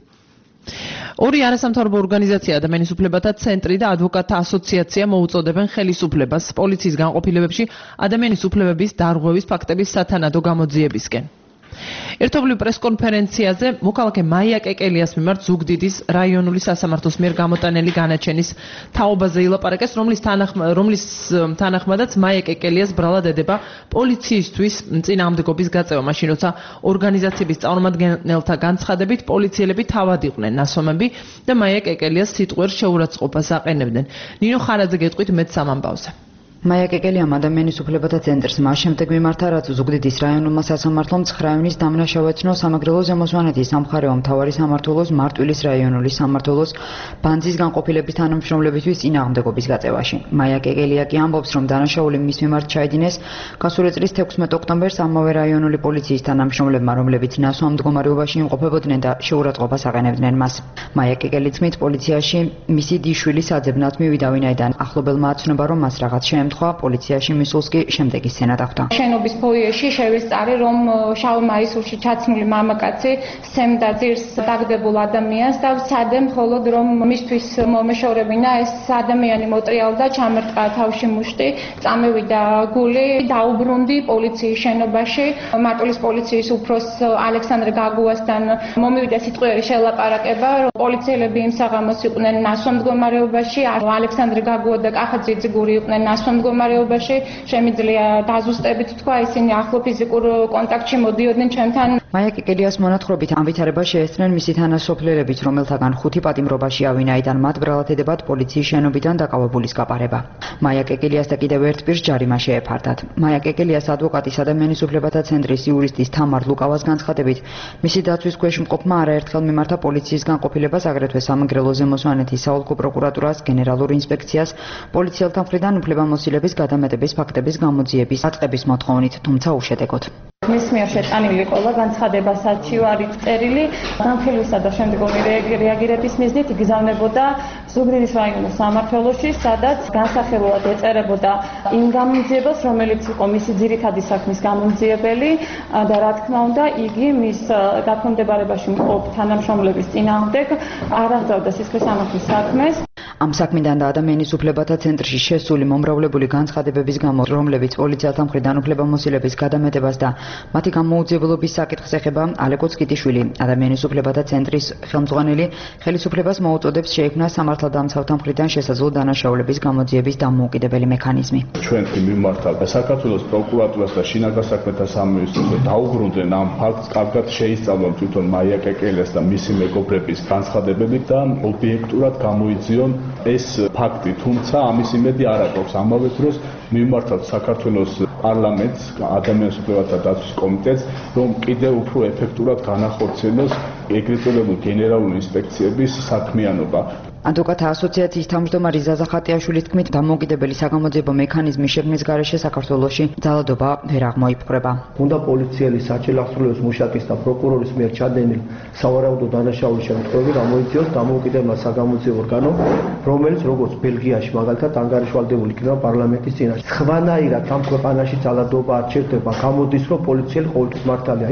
[SPEAKER 1] ორი არასამთავრობო ორგანიზაცია ადამიანის უფლებათა ცენტრი და ადვოკატთა ასოციაცია მოუწოდებენ ხელისუფლებას პოლიციის განყოფილებებში ადამიანის უფლებების დარღვევის ფაქტების სათანადო გამოძიებისკენ. ერთობლივ პრესკონფერენციაზე მოქალაქე მაია კეკელიას მიმართ ზუგდიდის რაიონული სასამართლოს მიერ გამოტანილი განაჩენის თაობაზე ილაპარაკეს, რომლის რომლის თანახმადაც მაია კეკელიას ბრალად ედება პოლიციისთვის წინააღმდეგობის გაწევა, მაშინ როცა ორგანიზაციების წარმომადგენელთა განცხადებით პოლიციელები თავად იყვნენ ნასვამები და მაია კეკელიას სიტყვერ შეურაცხყოფას აყენებდნენ. ნინო ხარაძე გეტყვით მეც სამამბავზე.
[SPEAKER 11] მაია კეკელიამ ადამიანის უფლებათა ცენტრს მას შემდეგ მიმართა, რაც ზუგდიდის რაიონულმა სასამართლომ ცხრა ივნის დამნაშავეცნო სამეგრელო ზემოსვანეთის სამხარეო მთავარი სამმართველოს მარტვილის რაიონული სამმართველოს ბანძის განყოფილების თანამშრომლებისთვის წინააღმდეგობის გაწევაში. მაია კეკელია კი ამბობს, რომ დანაშაული მის მიმართ ჩაიდინეს გასული წლის თექვსმეტ ოქტომბერს ამავე რაიონული პოლიციის თანამშრომლებმა, რომლებიც ნასვამ მდგომარეობაში იმყოფებოდნენ და შეურაცხყოფას აყენებდნენ მას. მაია კეკელის თქმით, პოლიციაში მისი დიშვილი საძებნად მივიდა, ვინაიდან ახლობელმა აცნობა, რომ მას რაღაც შეემ თქვა პოლიციაში მისულს კი შემდეგი სცენა დახვდა.
[SPEAKER 12] შენობის ფოიეში შევისწარი, რომ შავ მაისურში ჩაცმული მამაკაცი სცემდა ძირს დაგდებულ ადამიანს და ვცადე მხოლოდ რომ მისთვის მომეშორებინა ეს ადამიანი მოტრიალდა, ჩამერტყა თავში მუშტი, წამევიდა გული, დაუბრუნდი პოლიციის შენობაში. მარტვილის პოლიციის უფროს ალექსანდრე გაგუასთან მომივიდა სიტყვიერი შელაპარაკება, რომ პოლიციელები იმ საღამოს იყვნენ ნასვამ მდგომარეობაში, ალექსანდრე გაგუა და კახაძე ძიგური იყვნენ ნასვამ მდგომარეობაში, შემიძლია დაზუსტებით თქვა, ისინი ახლო ფიზიკურ კონტაქტში მოდიოდნენ ჩემთან.
[SPEAKER 11] მაია კეკელიას მონათხრობით ამ ვითარებას შეესწრნენ მისი თანასოფლელებით, რომელთაგან ხუთი პატიმრობაშია, ვინაიდან მათ ბრალად ედებათ პოლიციის შენობიდან დაკავებულის გაპარება. მაია კეკელიას და კიდევ ერთ პირს ჯარიმა შეეფარდათ. მაია კეკელიას ადვოკატის ადამიანის უფლებათა ცენტრის იურისტის თამარ ლუკავას განცხადებით, მისი დაცვის ქვეშ მყოფმა არაერთხელ მიმართა პოლიციის განყოფილებას, აგრეთვე სამეგრელო ზემოსვანეთის საოლქო პროკურატურას, გენერალურ ინსპექციას, პოლიციელთა მხრიდან უფლებამოსილების გადამეტების ფაქტების გამოძიების დაწყების მოთხოვნით, თუმცა უშედეგოდ.
[SPEAKER 12] მის მიერ შეტანილი ყველა განცხადება საჩივარით წერილი განხილვისა და შემდგომი რეაგირების მიზნით იგზავნებოდა ზუგდიდის რაიონის სამმართველოში, სადაც განსახილულად ეწერებოდა იმ გამომძიებელს, რომელიც იყო მისი ძირითადი საქმის გამომძიებელი და რა თქმა უნდა, იგი მის დაქვემდებარებაში მყოფ თანამშრომლების წინააღმდეგ არ აღწევდა სისხლის სამართლის საქმეს.
[SPEAKER 11] ამ საქმიდან და ადამიანის უფლებათა ცენტრში შესული მომრავლებული განცხადებების გამო, რომლებიც პოლიციელთა მხრიდან უფლებამოსილების გადამეტებას და მათი გამოუძიებლობის საკითხს ეხება, ალეკო წკიტიშვილი, ადამიანის უფლებათა ცენტრის ხელმძღვანელი, ხელისუფლებას მოუწოდებს შეიქმნას სამართალდამცავთა მხრიდან შესაძლო დანაშაულების გამოძიების დამოუკიდებელი მექანიზმი.
[SPEAKER 13] ჩვენ კი მიმართავ საქართველოს პროკურატურას და შინაგან საქმეთა სამინისტროს დაუბრუნდნენ ამ ფაქტს, კარგად შეისწავლონ თვითონ მაია კეკელიას და მისი მეგობრების განცხადებები და ობიექტურად გამოიძიონ ეს ფაქტი, თუმცა ამის იმედი არ აქვს. ამავე დროს მიმართავთ საქართველოს პარლამენტს, ადამიანის უფლებათა დაცვის კომიტეტს, რომ კიდევ უფრო ეფექტურად განახორციელოს ეგრეთ წოდებული გენერალური ინსპექციების საქმიანობა.
[SPEAKER 11] ადვოკატთა ასოციაციის თავმჯდომარე ზაზა ხატიაშვილის თქმით, დამოუკიდებელი საგამოძიებო მექანიზმის შექმნის გარეშე საქართველოში ძალადობა ვერ აღმოიფხვრება.
[SPEAKER 14] უნდა პოლიციელი საჭილახსრულების მუშაკის და პროკურორის მიერ ჩადენილ სავარაუდო დანაშაულის შემთხვევები გამოიწვიოს დამოუკიდებელ საგამოძიებო ორგანომ, რომელიც როგორც ბელგიაში მაგალითად ანგარიშვალდებული იქნება პარლამენტის წინაშე. სხვანაირად ამ ქვეყანაში ძალადობა არ ჩერდება, გამოდის, რომ პოლიციელი ყოველთვის მართალია.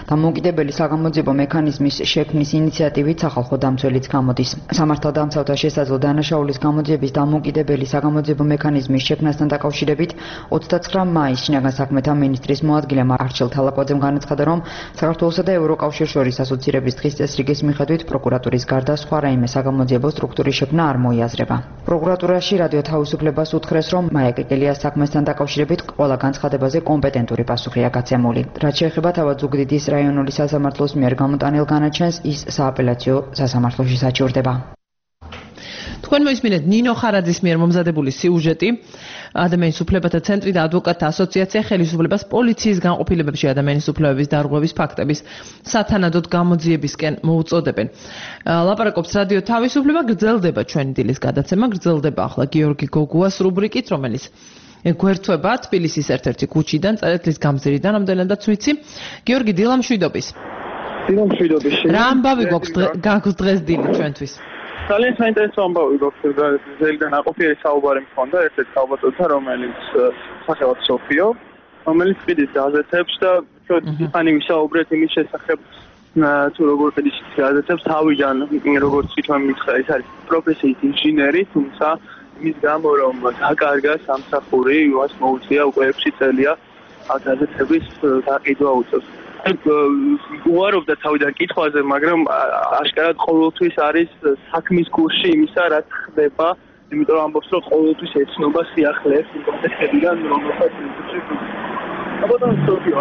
[SPEAKER 11] დამოუკიდებელი საგამოძიებო მექანიზმის შექმნის ინიციატივით სახალხო დამცველიც გამოდის. სამართალდამცავთა შესაძლო დანაშაულის გამოძიების დამოუკიდებელი საგამოძიებო მექანიზმის შექმნასთან დაკავშირებით ოცდაცხრა მაისს შინაგან საქმეთა მინისტრის მოადგილე მარჩელ თალაკვაძემ განაცხადა, რომ საქართველოსა და ევროკავშირს შორის ასოცირების დღის წესრიგის მიხედვით პროკურატურის გარდა სხვა რაიმე საგამოძიებო სტრუქტურის შექმნა არ მოიაზრება. პროკურატურაში რადიო თავისუფლებას უთხრეს, რომ მაია კეკელიას საქმესთან დაკავშირებით ყველა განცხადებაზე კომპეტენტური პასუხია გაცემული. რაც შეეხება თავად ზუგდიდის რაიონული სასამართლოს მიერ გამოტანილ განაჩენს, ის სააპელაციო სასამართლოში საჩივრდება.
[SPEAKER 1] თქვენ მოისმინეთ ნინო ხარაძის მიერ მომზადებული სიუჟეტი. ადამიანის უფლებათა ცენტრი და ადვოკატთა ასოციაცია ხელისუფლებას პოლიციის განყოფილებებში ადამიანის უფლებების დარღვევის ფაქტების სათანადოდ გამოძიებისკენ მოუწოდებენ. ლაპარაკობს რადიო თავისუფლება, გრძელდება ჩვენი დილის გადაცემა, გრძელდება ახლა გიორგი გოგუას რუბრიკით, რომელიც გვერდება თბილისის ერთ-ერთი ქუჩიდან, წერეთლის გამზირიდან, ამდენადაც ვიცი. გიორგი, დილა მშვიდობის.
[SPEAKER 15] დილა მშვიდობის.
[SPEAKER 1] რა ამბავი გაქვს დღეს დილით ჩვენთვის?
[SPEAKER 15] ძალიან საინტერესო ამბავი გვაქვს ზელიდან აყოფიერი საუბარი მქონდა ერთ-ერთ ქალბატონთან, რომელიც სახელად სოფიო, რომელიც ყიდის გაზეთებს და ხანი ვისაუბრეთ იმის შესახებ, თუ როგორ ყიდის გაზეთებს თავიდან, როგორც თვითონ მითხრა, ეს არის პროფესიით ინჟინერი, თუმცა იმის გამო, რომ დაკარგა სამსახური, იმას მოუწია უკვე ექვსი წელია გაზეთების გაყიდვა უწევს. უარობდა თავიდან კითხვაზე, მაგრამ აშკარად ყოველთვის არის საქმის კურსში იმისა, რაც ხდება, იმიტომ ამბობს, რომ ყოველთვის ეცნობა სიახლეებს იმ კონტექსტებიდან, რომელსაც ინსტიტუტში. აბა სოფიო,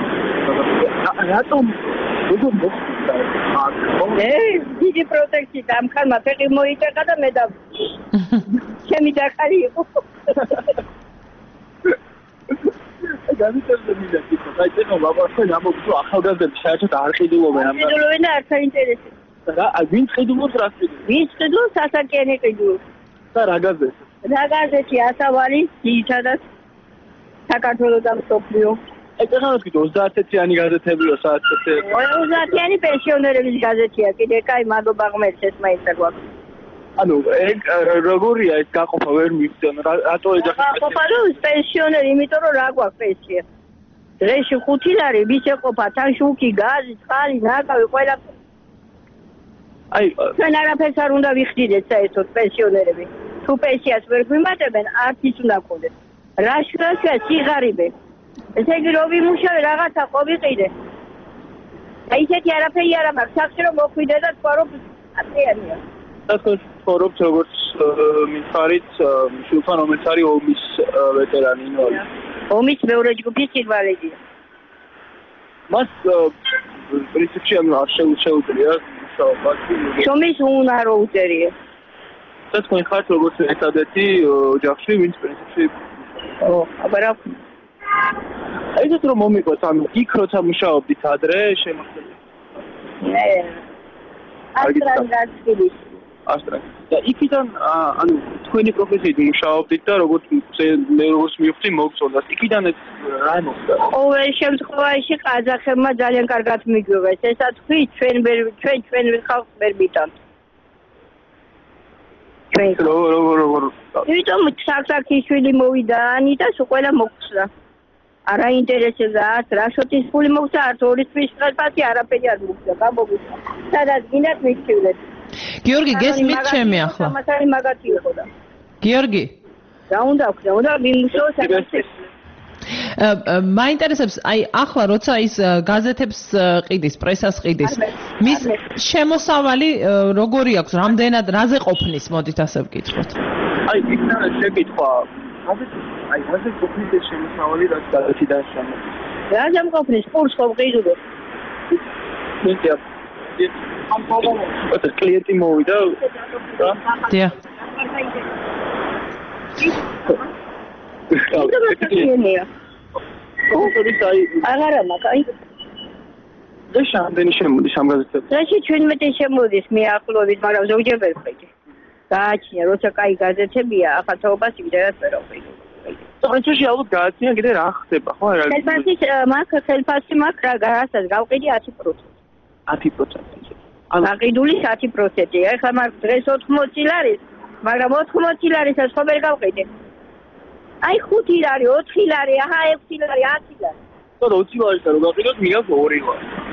[SPEAKER 15] რატომ როგორ მოხდა?
[SPEAKER 16] ე, დიდი პროტექცია ამ ხალმა ფეხი მოიტეხა და მე და ჩემი დაკარი იყო.
[SPEAKER 15] განვითარდა მინდა თვითონ. აი ცნო ბაბასთან ამბობს, რომ ახალგაზრდები საერთოდ არ ყიდულობენ ამ.
[SPEAKER 16] ყიდულობენ და არ საინტერესო.
[SPEAKER 15] რა, ვინ ყიდულობს რა ყიდულობს?
[SPEAKER 16] ვინ ყიდულობს სასაკიანი ყიდულობს.
[SPEAKER 15] და რა გაზეთი?
[SPEAKER 16] რა გაზეთი ასავალი, ძირითადად საქართველოს და მსოფლიო.
[SPEAKER 15] აი ეხლა თქვი ოცდაათიანი გაზეთებია საათზე.
[SPEAKER 16] ოცდაათიანი პენსიონერების გაზეთია, კიდე კაი მადლობა ღმერთს ეს მაინც გვაქვს.
[SPEAKER 15] ანუ ეგ როგორია ეს გაყოფა ვერ მივწენ რატო ეძახის
[SPEAKER 16] გაყოფა რომ პენსიონერი იმიტომ რომ რა გვაქვს პენსია დღეში ხუთი ლარი ვის ეყოფა თან შუქი გაზი წყალი ნაკავი ყველა
[SPEAKER 15] აი
[SPEAKER 16] ჩვენ არაფერს არ უნდა ვიხდიდეთ საერთოდ პენსიონერები თუ პენსიას ვერ გვიმატებენ არც ის უნდა გქონდეს რა შუაშია სიღარიბე ესე იგი რომ ვიმუშავე რაღაცა ყობიყიდე და ისეთი არაფერი არ მაქვს სახში რომ მოხვიდე და თქვა რომ აფრიანია
[SPEAKER 15] თქოს ხორობთ როგორც მითხარით შულთან რომელიც არის ომის ვეტერანი ინვალი.
[SPEAKER 16] ომის მეორე ჯგუფის ინვალიდია.
[SPEAKER 15] მას პრინციპში არ შეუძლია
[SPEAKER 16] შრომის უნარო უწერია.
[SPEAKER 15] და თქვენ ხართ როგორც ერთადერთი ოჯახში ვინც პრინციპში
[SPEAKER 16] ო აბარა
[SPEAKER 15] აიცით რომ მომიყვეთ ანუ იქ როცა მუშაობდით ადრე შემოხდებით.
[SPEAKER 16] ნე ასტრანგაცკილის
[SPEAKER 15] ასტრანგ და იქიდან ანუ თქვენი პროფესიით მუშაობდით და როგორც მე როგორც მივხვდი მოგწონდათ იქიდან ეს რა მოხდა
[SPEAKER 16] ყოველ შემთხვევაში ყაზახებმა ძალიან კარგად მიგვიღეს ესა თქვი ჩვენ ჩვენ ჩვენ ხალხს ვერ მიტანთ ჩვენ
[SPEAKER 15] როგორ როგორ
[SPEAKER 16] იმიტომ საქსაკის შვილი მოვიდა ანიტას ყველა მოგწდა არა ინტერესებდა არც რაშოტის ფული მოგწდა არც ორი თვის სტრატფასი არაფერი არ მოგწდა გამოგიწდა სადაც გინდათ მიქცევლეთ
[SPEAKER 1] გიორგი გესმით ჩემი ახლა
[SPEAKER 16] მასალი მაგათი იყო და
[SPEAKER 1] გიორგი
[SPEAKER 16] რა უნდა ვქნა უნდა ვიმუშაო საკუთრებით
[SPEAKER 1] მაინტერესებს აი ახლა როცა ის გაზეთებს ყიდის პრესას ყიდის მის შემოსავალი როგორი აქვს რამდენად რაზე ყოფნის მოდით ასე ვკითხოთ
[SPEAKER 15] აი იქნა შეკითხვა აი რაზე ყოფნის ეს შემოსავალი რაც გაზეთიდან შემო
[SPEAKER 16] რაზე ყოფნის კურს ხო ყიდულობ
[SPEAKER 15] მიტია ამ პოვო კლიენტი მოვიდა რა
[SPEAKER 1] დია
[SPEAKER 16] აღარა მაგარი
[SPEAKER 15] და შამდენი შემოდის ამ გაზეთებში
[SPEAKER 16] დღეში ჩვენმეტი შემოდის მე ახლობით მაგრამ ზოგჯერ ვერ ვყიდი გააჩნია როცა კაი გაზეთებია ახლა თაობას იმდენად ვერ ვყიდი
[SPEAKER 15] პრინციპში ალბათ გააჩნია კიდე რა ხდება ხო რა
[SPEAKER 16] ხელფასი მაგ ხელფასი მაგ რა რასაც გავყიდი ათი პროცენტი
[SPEAKER 15] ათი პროცენტი
[SPEAKER 16] აყიდული ათი პროცენტი ეხლა მაგ დღეს ოთხმოცი ლარი მაგრამ ოთხმოცი ლარისაც ხო ვერ გავყიდე აი ხუთი ლარი ოთხი ლარი აჰა ექვსი ლარი ათი ლარი
[SPEAKER 15] და ოცი ლარისა რო გაყიდოთ მიგავს ორი ლარი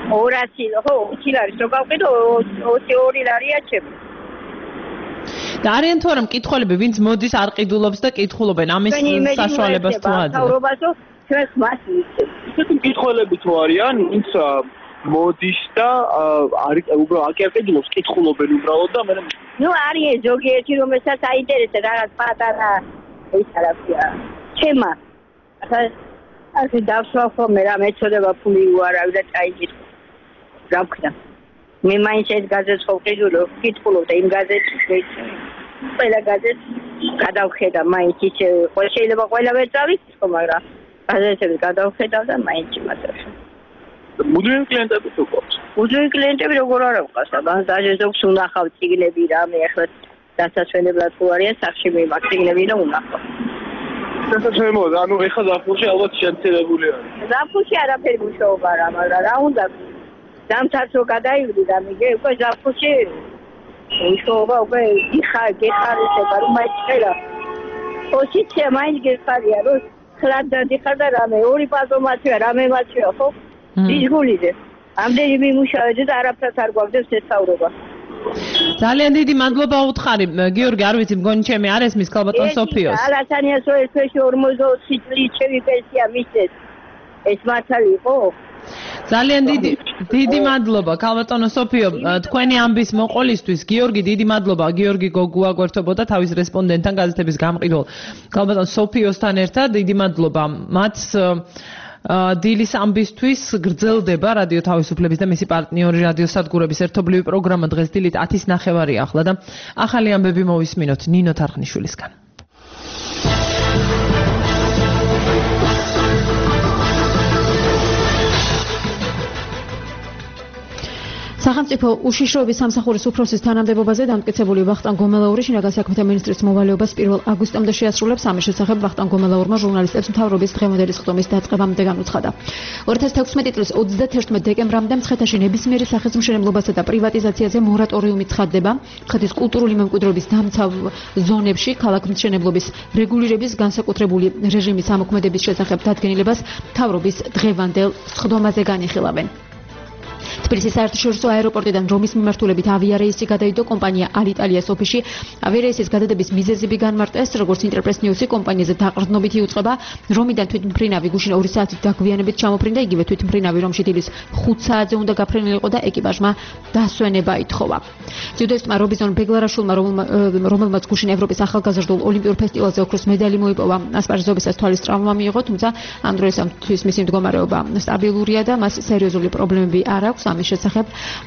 [SPEAKER 16] ორასი ხო ოცი ლარი რო გავყიდო ოცი ორი ლარია ჩემი
[SPEAKER 1] და არიან თუ არა მკითხველები ვინც მოდის არ ყიდულობს და კითხულობენ ამის საშუალებას თუ აძლევთ
[SPEAKER 16] საუბრობასო ჩვენს მას ვიცით
[SPEAKER 15] ისეთი მკითხველები თუ არიან ვინც მოდის და არის უბრალოდ აკერ ყიდულობს კითხულობენ უბრალოდ და მე
[SPEAKER 16] ნუ არის ზოგიერთი რომელსაც აინტერესებს რაღაც პატარა ის რა ქვია ჩემა ახლა ასე დავსვა ხოლმე რა მეწოდება ფული უარავი და წაიგით რა ვქნა მე მაინც ეს გაზეთს ხო ვყიდულობ ვკითხულობ და იმ გაზეთს ყველა გაზეთს გადავხედა მაინც ისე შეიძლება ყველა ვერ წავიქცო მაგრამ გაზეთები გადავხედავ და მაინც იმასაც
[SPEAKER 15] მუდმივი კლიენტები თუ გქონთ
[SPEAKER 16] მუდმივი კლიენტები როგორ არა ვყავს და დაჟესობს უნახავ ციგნები რამე ახლა დასასვენებლად თუ არიან სახში მე მაგ ციგნები და უნახავ
[SPEAKER 15] შესაძლოა ანუ ეხლა ზაფხულში ალბათ შეცდებული არის
[SPEAKER 16] ზაფხულში არაფერი მუშაობა რა მაგრამ რა უნდა დამთარს რო გადაივდი და მიგე უკვე ზაფხულში მუშაობა უკვე იხარ გეხარისება რომ მაიწერა ოცი მაინც გეხარია რომ ხლად დადიხარ და რამე ორი პაზომაცია რამე მაცია ხო ისგულიზე ამდენი მიმუშავე და არაფერს არ გვაგდებს ესაურობა
[SPEAKER 1] ძალიან დიდი მადლობა უთხარი გიორგი არ ვიცი მგონი ჩემი არ ესმის ქალბატონ სოფიოს
[SPEAKER 16] ალასანიას ერთში ორმოცდაოთხი წლის ჩემი პენსია მისცეს ეს მართალი იყო
[SPEAKER 1] ძალიან დიდი დიდი მადლობა ქალბატონო სოფიო თქვენი ამბის მოყოლისთვის გიორგი დიდი მადლობა გიორგი გოგუა გვერდებოდა თავის რესპონდენტთან გაზეთების გამყიდველ ქალბატონ სოფიოსთან ერთად დიდი მადლობა მათ დილის ამბისთვის გრძელდება რადიო თავისუფლების და მისი პარტნიორი რადიო სადგურების ერთობლივი პროგრამა დღეს დილით ათის ნახევარი ახლა და ახალი ამბები მოვისმინოთ ნინო თარხნიშვილისგან
[SPEAKER 3] სახელმწიფო უშიშროების სამსახურის უფროსის თანამდებობაზე დამტკიცებული ვახტანგ გომელაური შინაგან საქმეთა მინისტრის მოვალეობას პირველ აგვისტომდე შეასრულებს. ამის შესახებ ვახტანგ გომელაურმა ჟურნალისტებს მთავრობის დღევანდელი სხდომის დაწყებამდე განუცხადა. ორი ათას თექვსმეტი წლის ოცდათერთმეტ დეკემბრამდე მცხეთაში ნებისმიერი სახის მშენებლობასა და პრივატიზაციაზე მორატორიუმი ცხადდება. მცხეთის კულტურული მემკვიდრეობის დამცავ ზონებში ქალაქ მშენებლობის რეგულირების განსაკუთრებული რეჟიმის ამოქმედების შესახებ დადგენილებას მთავრობის დღევანდელ სხდომაზე განიხილავენ. თბილისის საერთაშორისო აეროპორტიდან რომის მიმართულებით ავიარეისი გადაიდო კომპანია ალიტალიას ოფისში. ავიარეისის გადადების მიზეზები განმარტეს, როგორც ინტერპრეს ნიუსი კომპანიაზე დაყრდნობით იუწყება. რომიდან თვითმფრინავი გუშინ ორი საათით დაგვიანებით ჩამოფრინდა, იგივე თვითმფრინავი რომში დილის ხუთ საათზე უნდა გაფრენილიყო და ეკიპაჟმა დასვენება ითხოვა. ძიუდოისტმა რობიზონ ბეგლარაშვილმა, რომელმაც გუშინ ევროპის ახალგაზრდულ ოლიმპიურ ფესტივალზე ოქროს მედალი მოიპოვა, ასპარეზობისას თვალის ტრავმა მიიღო, თუმცა ამ დროისამთვის მისი მდგომარეობა სტაბილურია და მას სერიოზული პრობლემები არ აქვს. ამის შესახებ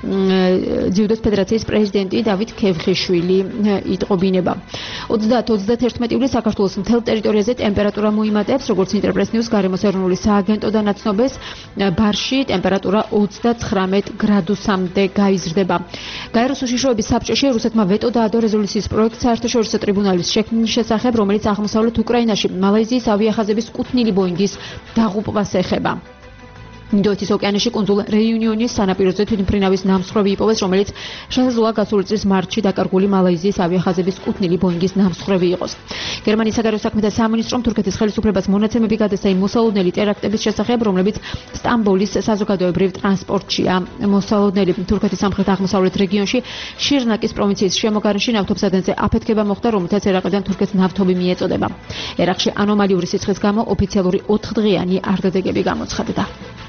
[SPEAKER 3] ძიუდოს ფედერაციის პრეზიდენტი დავით ქევხიშვილი იტყობინება. ოცდაათი ოცდათერთმეტი ივლის საქართველოს მთელ ტერიტორიაზე ტემპერატურა მოიმატებს, როგორც ინტერპრეს ნიუს გარემოს ეროვნული სააგენტოდან აცნობს, ბარში ტემპერატურა ოცდაცხრამეტ გრადუსამდე გაიზრდება. გაეროს უშიშროების საბჭოში რუსეთმა ვეტო დაადო რეზოლუციის პროექტს საერთაშორისო ტრიბუნალის შექმნის შესახებ, რომელიც აღმოსავლეთ უკრაინაში მალაიზიის ავიახაზების კუთვნილი ბოინგის დაღუპვას ეხება. ინდოეთის ოკეანეში კუნძულ რეიუნიონის სანაპიროზე თვითმფრინავის ნამსხვრევი იპოვეს, რომელიც შესაძლოა გასული წლის მარტში დაკარგული მალაიზიის ავიახაზების კუთვნილი ბოინგის ნამსხვრევი იყოს. გერმანიის საგარეო საქმეთა სამინისტრომ თურქეთის ხელისუფლებას მონაცემები გადასცა იმ მოსალოდნელი ტერაქტების შესახებ, რომლებიც სტამბოლის საზოგადოებრივ ტრანსპორტშია მოსალოდნელი. თურქეთის სამხრეთ-აღმოსავლეთ რეგიონში შირნაკის პროვინციის შემოგარენში ნავთობსადენზე აფეთქება მოხდა, რომელთაც ერაყიდან თურქეთს ნავთობი მიეწოდება. ერაყში ანომალიური სიცხის გამო ოფიციალური ოთხდღიანი არდადეგები გამოცხადდა.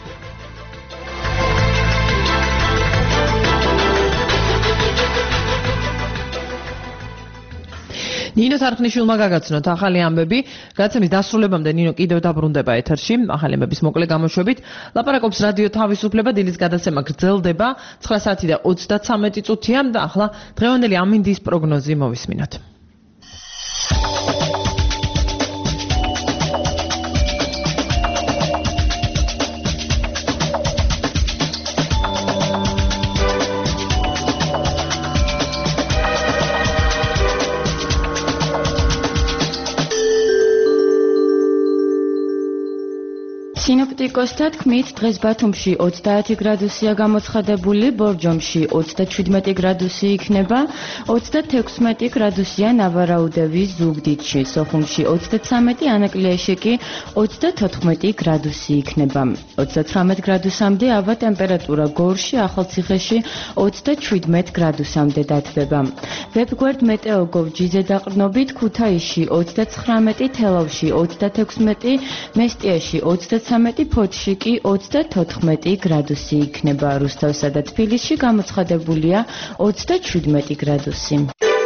[SPEAKER 3] ნინო თარხნიშვილმა გაგაცნოთ ახალი ამბები. გადაცემის დასრულებამდე ნინო კიდევ დაბრუნდება ეთერში ახალი ამბების მოკლე გამოშვებით. ლაპარაკობს რადიო თავისუფლება, დილის გადაცემა გრძელდება ცხრა საათი და ოცდაცამეტი წუთია და ახლა დღევანდელი ამინდის პროგნოზი მოვისმინოთ.
[SPEAKER 17] სინოპტიკოსთა თქმით, დღეს ბათუმში ოცდაათი გრადუსია გამოცხადებული, ბორჯომში ოცდაჩვიდმეტი გრადუსი იქნება, ოცდათექვსმეტი გრადუსია ნავარაუდევის ზუგდიდში, სოხუმში ოცდაცამეტი, ანაკლიაში კი ოცდათოთხმეტი გრადუსი იქნება. ოცდათვრამეტ გრადუსამდე ავა ტემპერატურა გორში, ახალციხეში ოცდაჩვიდმეტ გრადუსამდე დათბება. ვებგვერდ მეტეოგოვ ჯიზედაყრდნობით ქუთაისში ოცდაცხრამეტი, თელავში ოცდათექვსმეტი, მესტიაში ოცდაცამეტი, ფოთში კი ოცდათოთხმეტი გრადუსი იქნება. რუსთავსა და თბილისში გამოცხადებულია ოცდაჩვიდმეტი გრადუსი.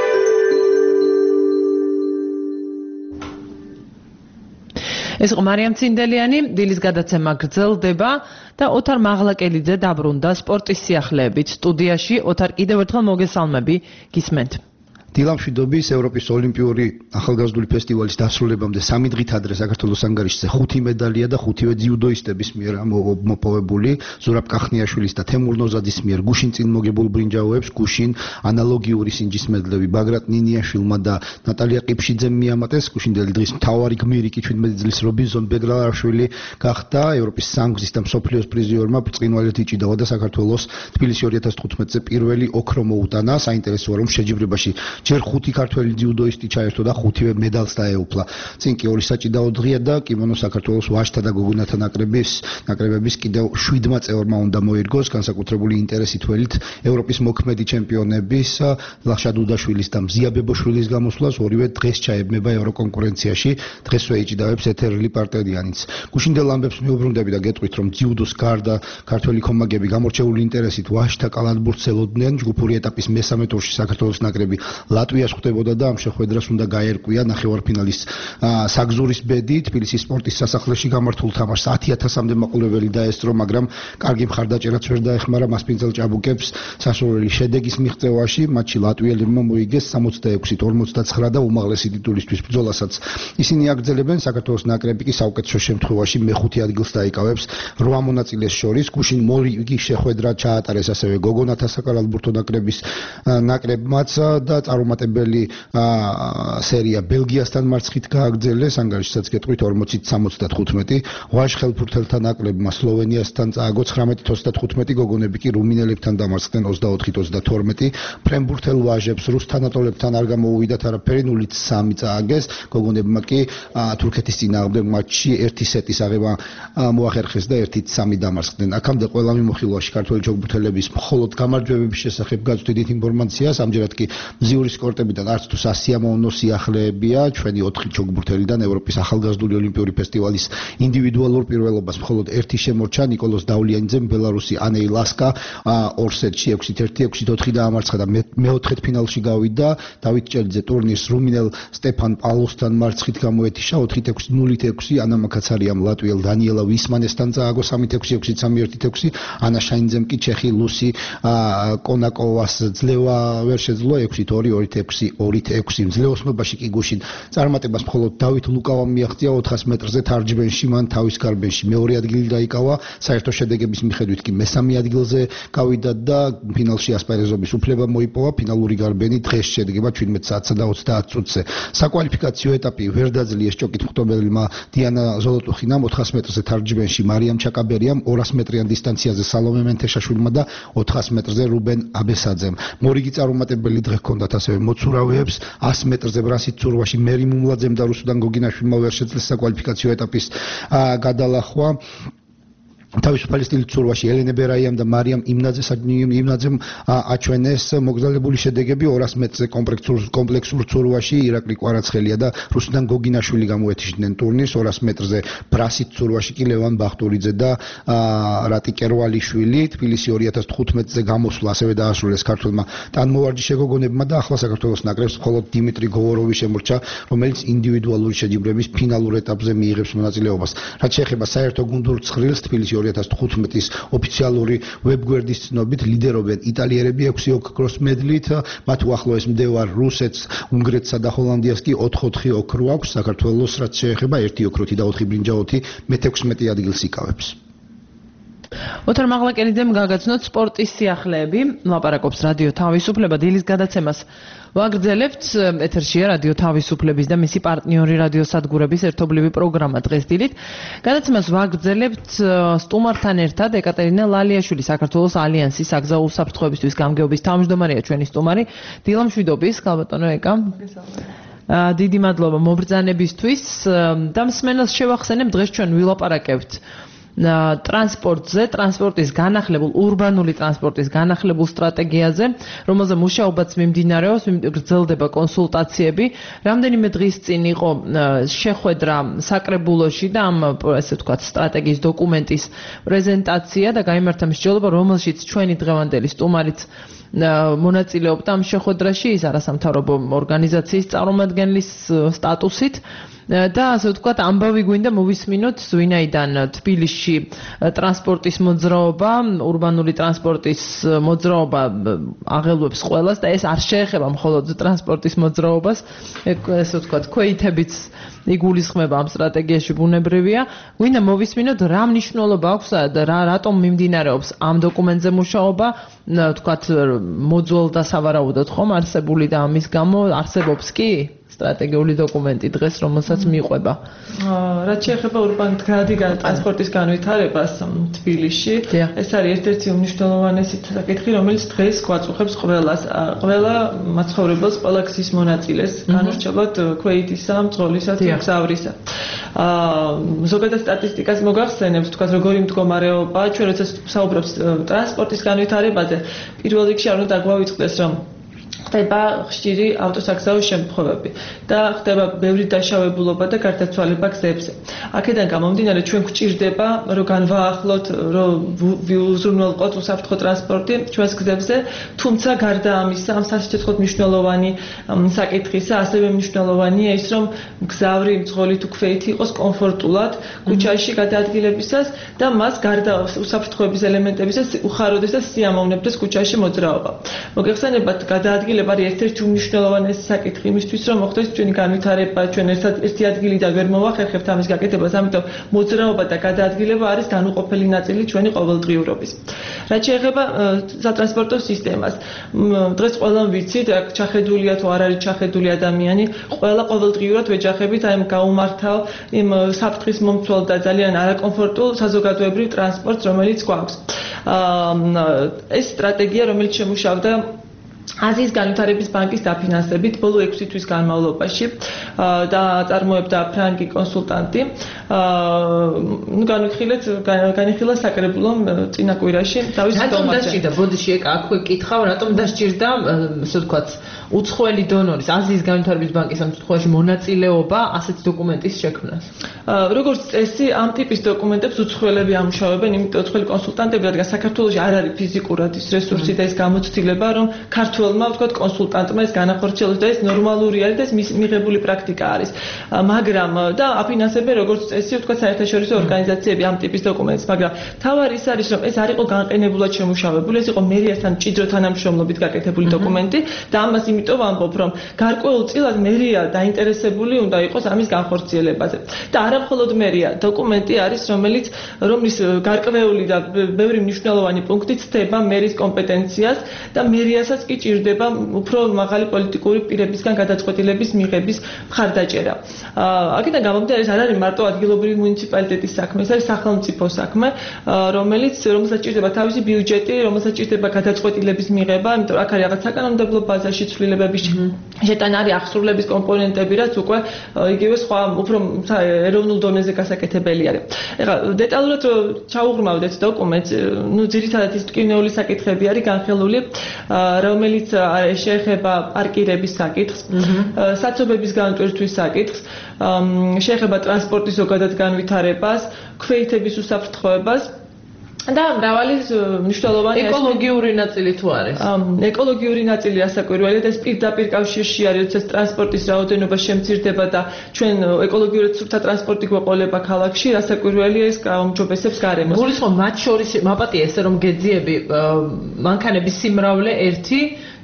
[SPEAKER 1] ეს იყო მარიამ ცინდელიანი, დილის გადაცემა გრძელდება და ოთარ მაღლაკელიძე დაბრუნდა სპორტის სიახლეებით. სტუდიაში ოთარ კიდევ ერთხელ მოგესალმები, გისმენთ.
[SPEAKER 18] დილამშვიდობის ევროპის ოლიმპიური ახალგაზრდული ფესტივალის დასრულებამდე სამი დღით ადრე საქართველოს ანგარიშზე ხუთი медаლია და ხუთივე ძიუდოისტების მიერ მოპოვებული. ზურაბ კახნიაშვილის და თემურ ნოზაძის მიერ გუშინ წინ მოგებულ ბრინჯაოებს გუშინ ანალოგიური სინჯის მედლები ბაგრატ ნინიაშვილმა და ნატალია ყიფშიძემ მიამატეს. გუშინდელი დღის მთავარი გმირი კი შვიდმეტი წლის რობინზონ ბეგლარაშვილი გახდა. ევროპის სამგზის და მსოფლიოს პრიზიორმა ბრწყინვალედ იჭიდავა და საქართველოს თბილისში ორი ათას თხუთმეტზე პირველი ოქრო მოუტანა. საინტერესოა რომ შეჯიბრებაში ჯერ ხუთი ქართველი ძიუდოისტი ჩაერთო და ხუთივე медаლს დაეუფლა. წინ კი ორი საჭიდაო დღეა და კიმონო საქართველოს ვაჟთა და გოგონათა ნაკრების ნაკრებების კიდევ შვიდმა წევრმა უნდა მოირგოს განსაკუთრებული ინტერესი თველით ევროპის მოქმედი ჩემპიონების ლაშა დუდაშვილის და მზია ბებოშვილის გამოსვლას. ორივე დღეს ჩაებმება ევროკონკურენციაში. დღესვე იჭიდავებს ეთერლი პარტედიანიც. გუშინდელ ამბებს მიუბრუნდები და გეტყვით რომ ძიუდოს გარდა ქართველი კომაგები გამორჩეული ინტერესით ვაჟთა კალათბურთს ელოდნენ. ჯგუფური ეტაპის მესამე ტურში საქართველოს ნაკრები ლატვიას ხვდებოდა და ამ შეხვედრას უნდა გაერკვია ნახევარფინალის საგზურის ბედი. თბილისის სპორტის სასახლეში გამართულ თამაშს ათი ათასამდე მაყურებელი დაესწრო, მაგრამ კარგი მხარდაჭერაც ვერ დაეხმარა მასპინძელ ჭაბუკებს სასურველი შედეგის მიღწევაში. მატჩი ლატვიელებმა მოიგეს სამოცდაექვსით ორმოცდაცხრა და უმაღლესი ტიტულისთვის ბრძოლასაც ისინი აგრძელებენ. საქართველოს ნაკრები კი საუკეთესო შემთხვევაში მეხუთე ადგილს დაიკავებს რვა მონაწილეს შორის. გუშინ მორიგი შეხვედრა ჩაატარეს ასევე გოგონათა საკალათბურთო ნაკრების ნაკრებმაც და წარუმატებელი სერია ბელგიასთან მარცხით გააგრძელეს. ანგარიშსაც გეტყვით ორმოცით სამოცდათხუთმეტი. ვაჟ ხელფურთელთა ნაკრებმა სლოვენიასთან წააგო ცხრამეტით ოცდათხუთმეტი, გოგონები კი რუმინელებთან დამარცხდნენ ოცდაოთხით ოცდათორმეტი. ფრენბურთელ ვაჟებს რუს თანატოლებთან არ გამოუვიდათ არაფერი, ნულით სამი წააგეს. გოგონებმა კი თურქეთის წინააღმდეგ მატჩში ერთი სეტის აღება მოახერხეს და ერთით სამი დამარცხდნენ. აქამდე ყველა მიმოხილვაში ქართველი ჩოგბურთელების მხოლოდ გამარჯვებების შესახებ გაწვდით ინფორმაციას. ამჯერად კი მზიური სკორტებიდან არც თუ სასიამოვნო სიახლეებია. ჩვენი ოთხი ჩოგბურთელიდან ევროპის ახალგაზრდული ოლიმპიური ფესტივალის ინდივიდუალურ პირველობას მხოლოდ ერთი შემორჩა. ნიკოლოზ დავლიანიძემ ბელარუსი ანეი ლასკა ორ სეტში ექვსით ერთი, ექვსით ოთხი დაამარცხა და მეოთხედ ფინალში გავიდა. დავით ჭელიძე ტურნირს რუმინელ სტეფან პალოსთან მარცხით გამოეთიშა ოთხით ექვსი, ნულით ექვსი. ანა მაკაცარიამ ლატვიელ დანიელა ვისმანესთან წააგო სამით ექვსი, ექვსით სამი, ერთით ექვსი. ანა შაინძემ კი ჩეხი ლუსი კონაკოვას ძლევა ვერ შეძლო ექვსით ორი, ორით ექვსი, ორით ექვსი. მძლეოსნობაში კი გუშინ წარმატებას მხოლოდ დავით ლუკავამ მიაღწია ოთხას მეტრზე თარჯბენში, მან თავის გარბენში მეორე ადგილი დაიკავა. საერთო შედეგების მიხედვით კი მესამე ადგილზე გავიდა და ფინალში ასპარეზობის უფლება მოიპოვა. ფინალური გარბენი დღეს შედგება შვიდმეტ საათსა და ოცდაათ წუთზე. საკვალიფიკაციო ეტაპი ვერ დაძლიეს ჭოკით მხტობელმა დიანა ზოლოტუხინამ ოთხას მეტრზე თარჯბენში, მარიამ ჩაკაბერიამ ორას მეტრიან დისტანციაზე სალომე მენთეშაშვილმა და ოთხას მეტრზე რუბენ აბესაძემ. მორიგი წარუმატებელი დღე ჰქონდათ ასევე მოცურავეებს. ას მეტრზე ბრასით ცურვაში მერი მუმლაძემ და რუსუდან გოგინაშვილმა ვერ შეძლეს საკვალიფიკაციო ეტაპის გადალახვა. თავისუფალი სტილით ცურვაში ელენე ბერაიამ და მარიამ იმნაძე იმნაძემ აჩვენეს მოგზაურებული შედეგები. ორას მეტრზე კომპლექსურ კომპლექსურ ცურვაში ირაკლი კვარაცხელია და რუსუდან გოგინაშვილი გამოეთიშდნენ ტურნირს. ორას მეტრზე ბრასით ცურვაში კი ლევან ბახტურიძე და რატი კერვალიშვილი. თბილისი ორი ათას თხუთმეტზე გამოსვლა ასევე დაასრულეს ქართველმა ტანმოვარჯიშე გოგონებმა და ახლა საქართველოს ნაკრებს მხოლოდ დიმიტრი გოვოროვი შემორჩა, რომელიც ინდივიდუალური შეჯიბრების ფინალურ ეტაპზე მიიღებს მონაწილეობას. რაც შეეხება საერთო გუნდურ ცხრილს, თბილისი ორი ათას თხუთმეტის ოფიციალური ვებგვერდის ცნობით ლიდერობენ იტალიერები ექვსი ოქროს მედლით, მათ უახლოეს მდევარ რუსეთს, უნგრეთსა და ჰოლანდიას კი ოთხ ოთხი ოქრო აქვს. საქართველოს რაც შეეხება ერთი ოქროთი და ოთხი ბრინჯაოთი მეთექვსმეტე ადგილს იკავებს.
[SPEAKER 1] ოთარ მაღლაკელიძემ გაგაცნოთ სპორტის სიახლეები, ლაპარაკობს რადიო თავისუფლება. დილის გადაცემას ვაგრძელებთ. ეთერშია რადიო თავისუფლების და მისი პარტნიორი რადიოსადგურების ერთობლივი პროგრამა დღეს დილით. გადაცემას ვაგრძელებთ სტუმართან ერთად. ეკატერინა ლალიაშვილი, საქართველოს ალიანსის საგზაო უსაფრთხოებისთვის გამგეობის თავმჯდომარეა ჩვენი სტუმარი. დილა მშვიდობის, ქალბატონო ეკა. დიდი მადლობა მობრძანებისთვის და მსმენელს შევახსენებ, დღეს ჩვენ ვილაპარაკებთ ტრანსპორტზე, ტრანსპორტის განახლებულ, ურბანული ტრანსპორტის განახლებულ სტრატეგიაზე, რომელზე მუშაობაც მიმდინარეობს, გრძელდება კონსულტაციები. რამდენიმე დღის წინ იყო შეხვედრა საკრებულოში და ამ, ესე ვთქვათ, სტრატეგიის დოკუმენტის პრეზენტაცია და გაიმართა მსჯელობა, რომელშიც ჩვენი დღევანდელი სტუმარიც მონაწილეობდა ამ შეხვედრაში, ის არასამთავრობო ორგანიზაციის წარმომადგენლის სტატუსით. და ასე ვთქვათ, ამბავი გვინდა მოვისმინოთ, ვინაიდან თბილისში ტრანსპორტის მოძრაობა, ურბანული ტრანსპორტის მოძრაობა აღელვებს ყველას და ეს არ შეეხება მხოლოდ ტრანსპორტის მოძრაობას, ესე ვთქვათ, ქვეითებიც იგულისხმება ამ სტრატეგიაში, ბუნებრივია. გვინდა მოვისმინოთ, რა მნიშვნელობა აქვს და რა რატომ მიმდინარეობს ამ დოკუმენტზე მუშაობა, ვთქვათ, მოძველ და სავარაუდოდ ხომ არსებული და ამის გამო არსებობს კი სტრატეგიული დოკუმენტი დღეს, რომელსაც მიყვება.
[SPEAKER 19] რაც შეეხება ურბანულ ტრანსპორტის განვითარებას თბილისში, ეს არის ერთ-ერთი უმნიშვნელოვანესი საკითხი, რომელიც დღეს გვაწუხებს ყველას, ყველა მაცხოვრებელს, ყველა გზის მონაწილეს, განურჩევად ქვეითისა, მძღოლისა თუ გზავრისა. ზოგადად სტატისტიკას მოგახსენებს, თქვა როგორი მდგომარეობა, ჩვენ როცა საუბრობთ ტრანსპორტის განვითარებაზე, პირველ რიგში არ უნდა დაგვავიწყდეს, რომ ხდება ხშირი ავტოსაგზაო შემთხვევები და ხდება ბევრი დაშავებულობა და გარდაცვალება გზებზე. აქედან გამომდინარე, ჩვენ გვჭირდება, რომ განვაახლოთ, რომ ვიუზრუნველყოთ უსაფრთხო ტრანსპორტი ჩვენს გზებზე, თუმცა გარდა ამისა, ამ სასიცოცხლოდ მნიშვნელოვანი საკითხისა, ასევე მნიშვნელოვანია ის, რომ მგზავრი, მძღოლი თუ ქვეითი იყოს კომფორტულად ქუჩაში გადაადგილებისას და მას გარდა უსაფრთხოების ელემენტებისას უხაროდეს და სიამოვნებდეს ქუჩაში მოძრაობა. მოგეხსენებათ, გადაადგილება არის ერთ-ერთი უმნიშვნელოვანესი საკითხი იმისთვის, რომ მოხდეს ჩვენი განვითარება, ჩვენ ერთად ერთი ადგილიდან ვერ მოვახერხებთ ამის გაკეთებას, ამიტომ მოძრაობა და გადაადგილება არის განუყოფელი ნაწილი ჩვენი ყოველდღიურობის. რაც შეეხება სატრანსპორტო სისტემას, დღეს ყველამ ვიცით, აქ ჩახედულია თუ არ არის ჩახედული ადამიანი, ყველა ყოველდღიურად ვეჯახებით აი ამ გაუმართავ იმ საფრთხის მომცველ და ძალიან არაკომფორტულ საზოგადოებრივ ტრანსპორტს, რომელიც გვაქვს. ეს სტრატეგია, რომელიც შემუშავდა აზიის განვითარების ბანკის დაფინანსებით ბოლო ექვსი თვის განმავლობაში და წარმოებდა ფრანგი კონსულტანტი. ნუ განვიხილეთ, განიხილა საკრებულომ წინა კვირაში თავის
[SPEAKER 1] დონორზე. რატომ დასჭირდა? ბოდიში ეკა აქვე კითხავ, რატომ დასჭირდა, ასე ვთქვათ, უცხოელი დონორის, აზიის განვითარების ბანკის ამ შემთხვევაში მონაწილეობა ასეთი დოკუმენტის შექმნას?
[SPEAKER 19] როგორც წესი, ამ ტიპის დოკუმენტებს უცხოელები ამუშავებენ, იმიტომ უცხოელი კონსულტანტები, რადგან საქართველოში არ არის ფიზიკურად ის რესურსი და ის გამოცდილება, რომ ქართველმა, ვთქვათ, კონსულტანტმა ეს განახორციელოს და ეს ნორმალური არის და ეს მიღებული პრაქტიკა არის. მაგრამ და აფინანსებენ როგორც წესი, ვთქვათ, საერთაშორისო ორგანიზაციები ამ ტიპის დოკუმენტს, მაგრამ თავარი ის არის, რომ ეს არ იყო განყენებულად შემუშავებული, ეს იყო მერიასთან მჭიდრო თანამშრომლობით გაკეთებული დოკუმენტი და ამას იმიტომ ვამბობ, რომ გარკვეულწილად მერია დაინტერესებული უნდა იყოს ამის განხორციელებაზე. და არა მხოლოდ მერია, დოკუმენტი არის, რომელიც რომლის გარკვეული და ბევრი მნიშვნელოვანი პუნქტი ცდება მერის კომპეტენციას და მერიასაც კი ჭირდება უფრო მაღალი პოლიტიკური პირებისგან გადაწყვეტილების მიღების მხარდაჭერა. აქედან გამომდინარე, ეს არ არის მარტო ადგილობრივი მუნიციპალიტეტის საქმე, ეს არის სახელმწიფო საქმე, რომელიც რომელსაც ჭირდება თავისი ბიუჯეტი, რომელსაც ჭირდება გადაწყვეტილების მიღება, იმიტომ რომ აქ არის რაღაც საკანონმდებლო ბაზაში ცვლილებების შეტანა, არის აღსრულების კომპონენტები, რაც უკვე იგივე სხვა უფრო ეროვნულ დონეზე გასაკეთებელი არის. ეხლა დეტალურად ჩაუღრმავდეთ დოკუმენტს, ნუ ძირითადად ის ტკივნეული საკითხები არის განხილული, რომელიც შეეხება პარკირების საკითხს, საცობების განტვირთვის საკითხს, შეეხება ტრანსპორტის ზოგადად განვითარებას, ქვეითების უსაფრთხოებას და მრავალი მნიშვნელოვანი
[SPEAKER 1] ეკოლოგიური ნაწილი თუ არის.
[SPEAKER 19] ეკოლოგიური ნაწილი ასაკვირველია და ეს პირდაპირ კავშირში არის, როცა ტრანსპორტის რაოდენობა შემცირდება და ჩვენ ეკოლოგიურად სუფთა ტრანსპორტი გვეყოლება ქალაქში, ასაკვირველია ეს გაუმჯობესებს გარემოს.
[SPEAKER 1] გულისხმობ მათ შორის მაპატია ესე რომ გეძიები მანქანების სიმრავლე ერთი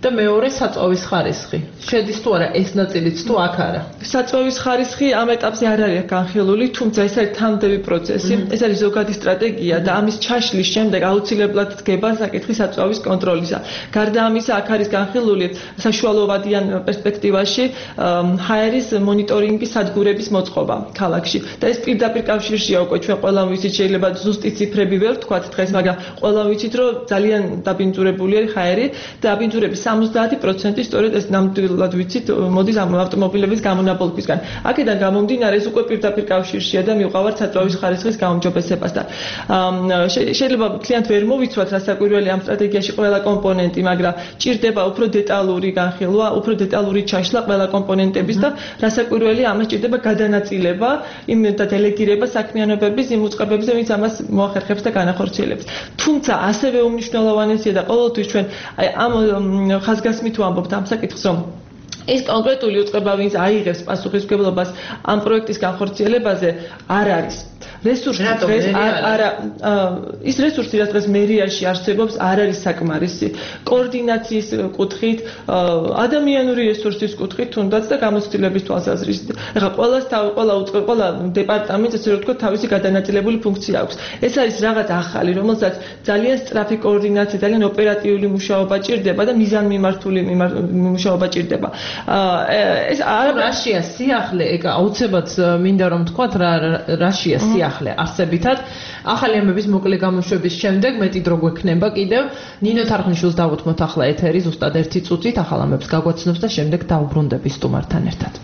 [SPEAKER 1] და მეორე საწვავის ხარისხი. შედის თუ არა ეს ნაწილიც თუ აქ არა?
[SPEAKER 19] საწვავის ხარისხი ამ ეტაპზე არ არის განხილული, თუმცა ეს არის თანმდები პროცესი, ეს არის ზოგადი სტრატეგია და ამის ჩაშლის შემდეგ აუცილებლად დგება საკითხი საწვავის კონტროლისა. გარდა ამისა, აქ არის განხილული საშუალოვადიან პერსპექტივაში ჰაერის მონიტორინგის სადგურების მოწყობა ქალაქში. და ეს პირდაპირ კავშირშია უკვე ჩვენ ყველამ ვიცით, შეიძლება ზუსტი ციფრები ვერ ვთქვათ დღეს, მაგრამ ყველამ ვიცით, რომ ძალიან დაბინძურებული არის ჰაერი და დაბინძურების სამოცდაათი პროცენტი სწორედ ეს ნამდვილად ვიცით, მოდის ამ ავტომობილების გამონაბოლქვისგან. აქედან გამომდინარე, ეს უკვე პირდაპირ კავშირშია და მივყავართ საწვავის ხარისხის გაუმჯობესებასთან. შეიძლება მთლიანად ვერ მოვიცვათ, რასაკვირველი ამ სტრატეგიაში ყველა კომპონენტი, მაგრამ ჭირდება უფრო დეტალური განხილვა, უფრო დეტალური ჩაშლა ყველა კომპონენტების და რასაკვირველი ამას ჭირდება გადანაწილება, იმ და დელეგირება საქმიანობების იმ უწყებებზე, ვინც ამას მოახერხებს და განახორციელებს. თუმცა ასევე უმნიშვნელოვანესია და ყოველთვის ჩვენ აი ამ ხაზგასმით ვამბობთ ამ საკითხს, რომ ეს კონკრეტული უწყება, ვინც აიღებს პასუხისმგებლობას ამ პროექტის განხორციელებაზე, არ არის რესურსი დღეს არა ის რესურსი რაც დღეს მერიაში არსებობს არ არის საკმარისი კოორდინაციის კუთხით ადამიანური რესურსის კუთხით თუნდაც და გამოცდილების თვალსაზრისით ეხლა ყველას თავი ყველა უწყება ყველა დეპარტამენტს ესე რომ ვთქვათ თავისი გადანაწილებული ფუნქცია აქვს ეს არის რაღაც ახალი რომელსაც ძალიან სწრაფი კოორდინაცია ძალიან ოპერატიული მუშაობა ჭირდება და მიზანმიმართული მუშაობა ჭირდება ეს
[SPEAKER 1] რაშია სიახლე ეგ აუცილებლად მინდა რომ ვთქვათ რა რაშია სიახლე არსებითად ახალი ამების მოკლე გამოშვების შემდეგ მეტი დრო გვექნება კიდევ ნინო თარხნიშვილს დავუთმოთ ახლა ეთერი ზუსტად ერთი წუთით ახალ ამებს გაგვაცნობს და შემდეგ დავუბრუნდები სტუმართან ერთად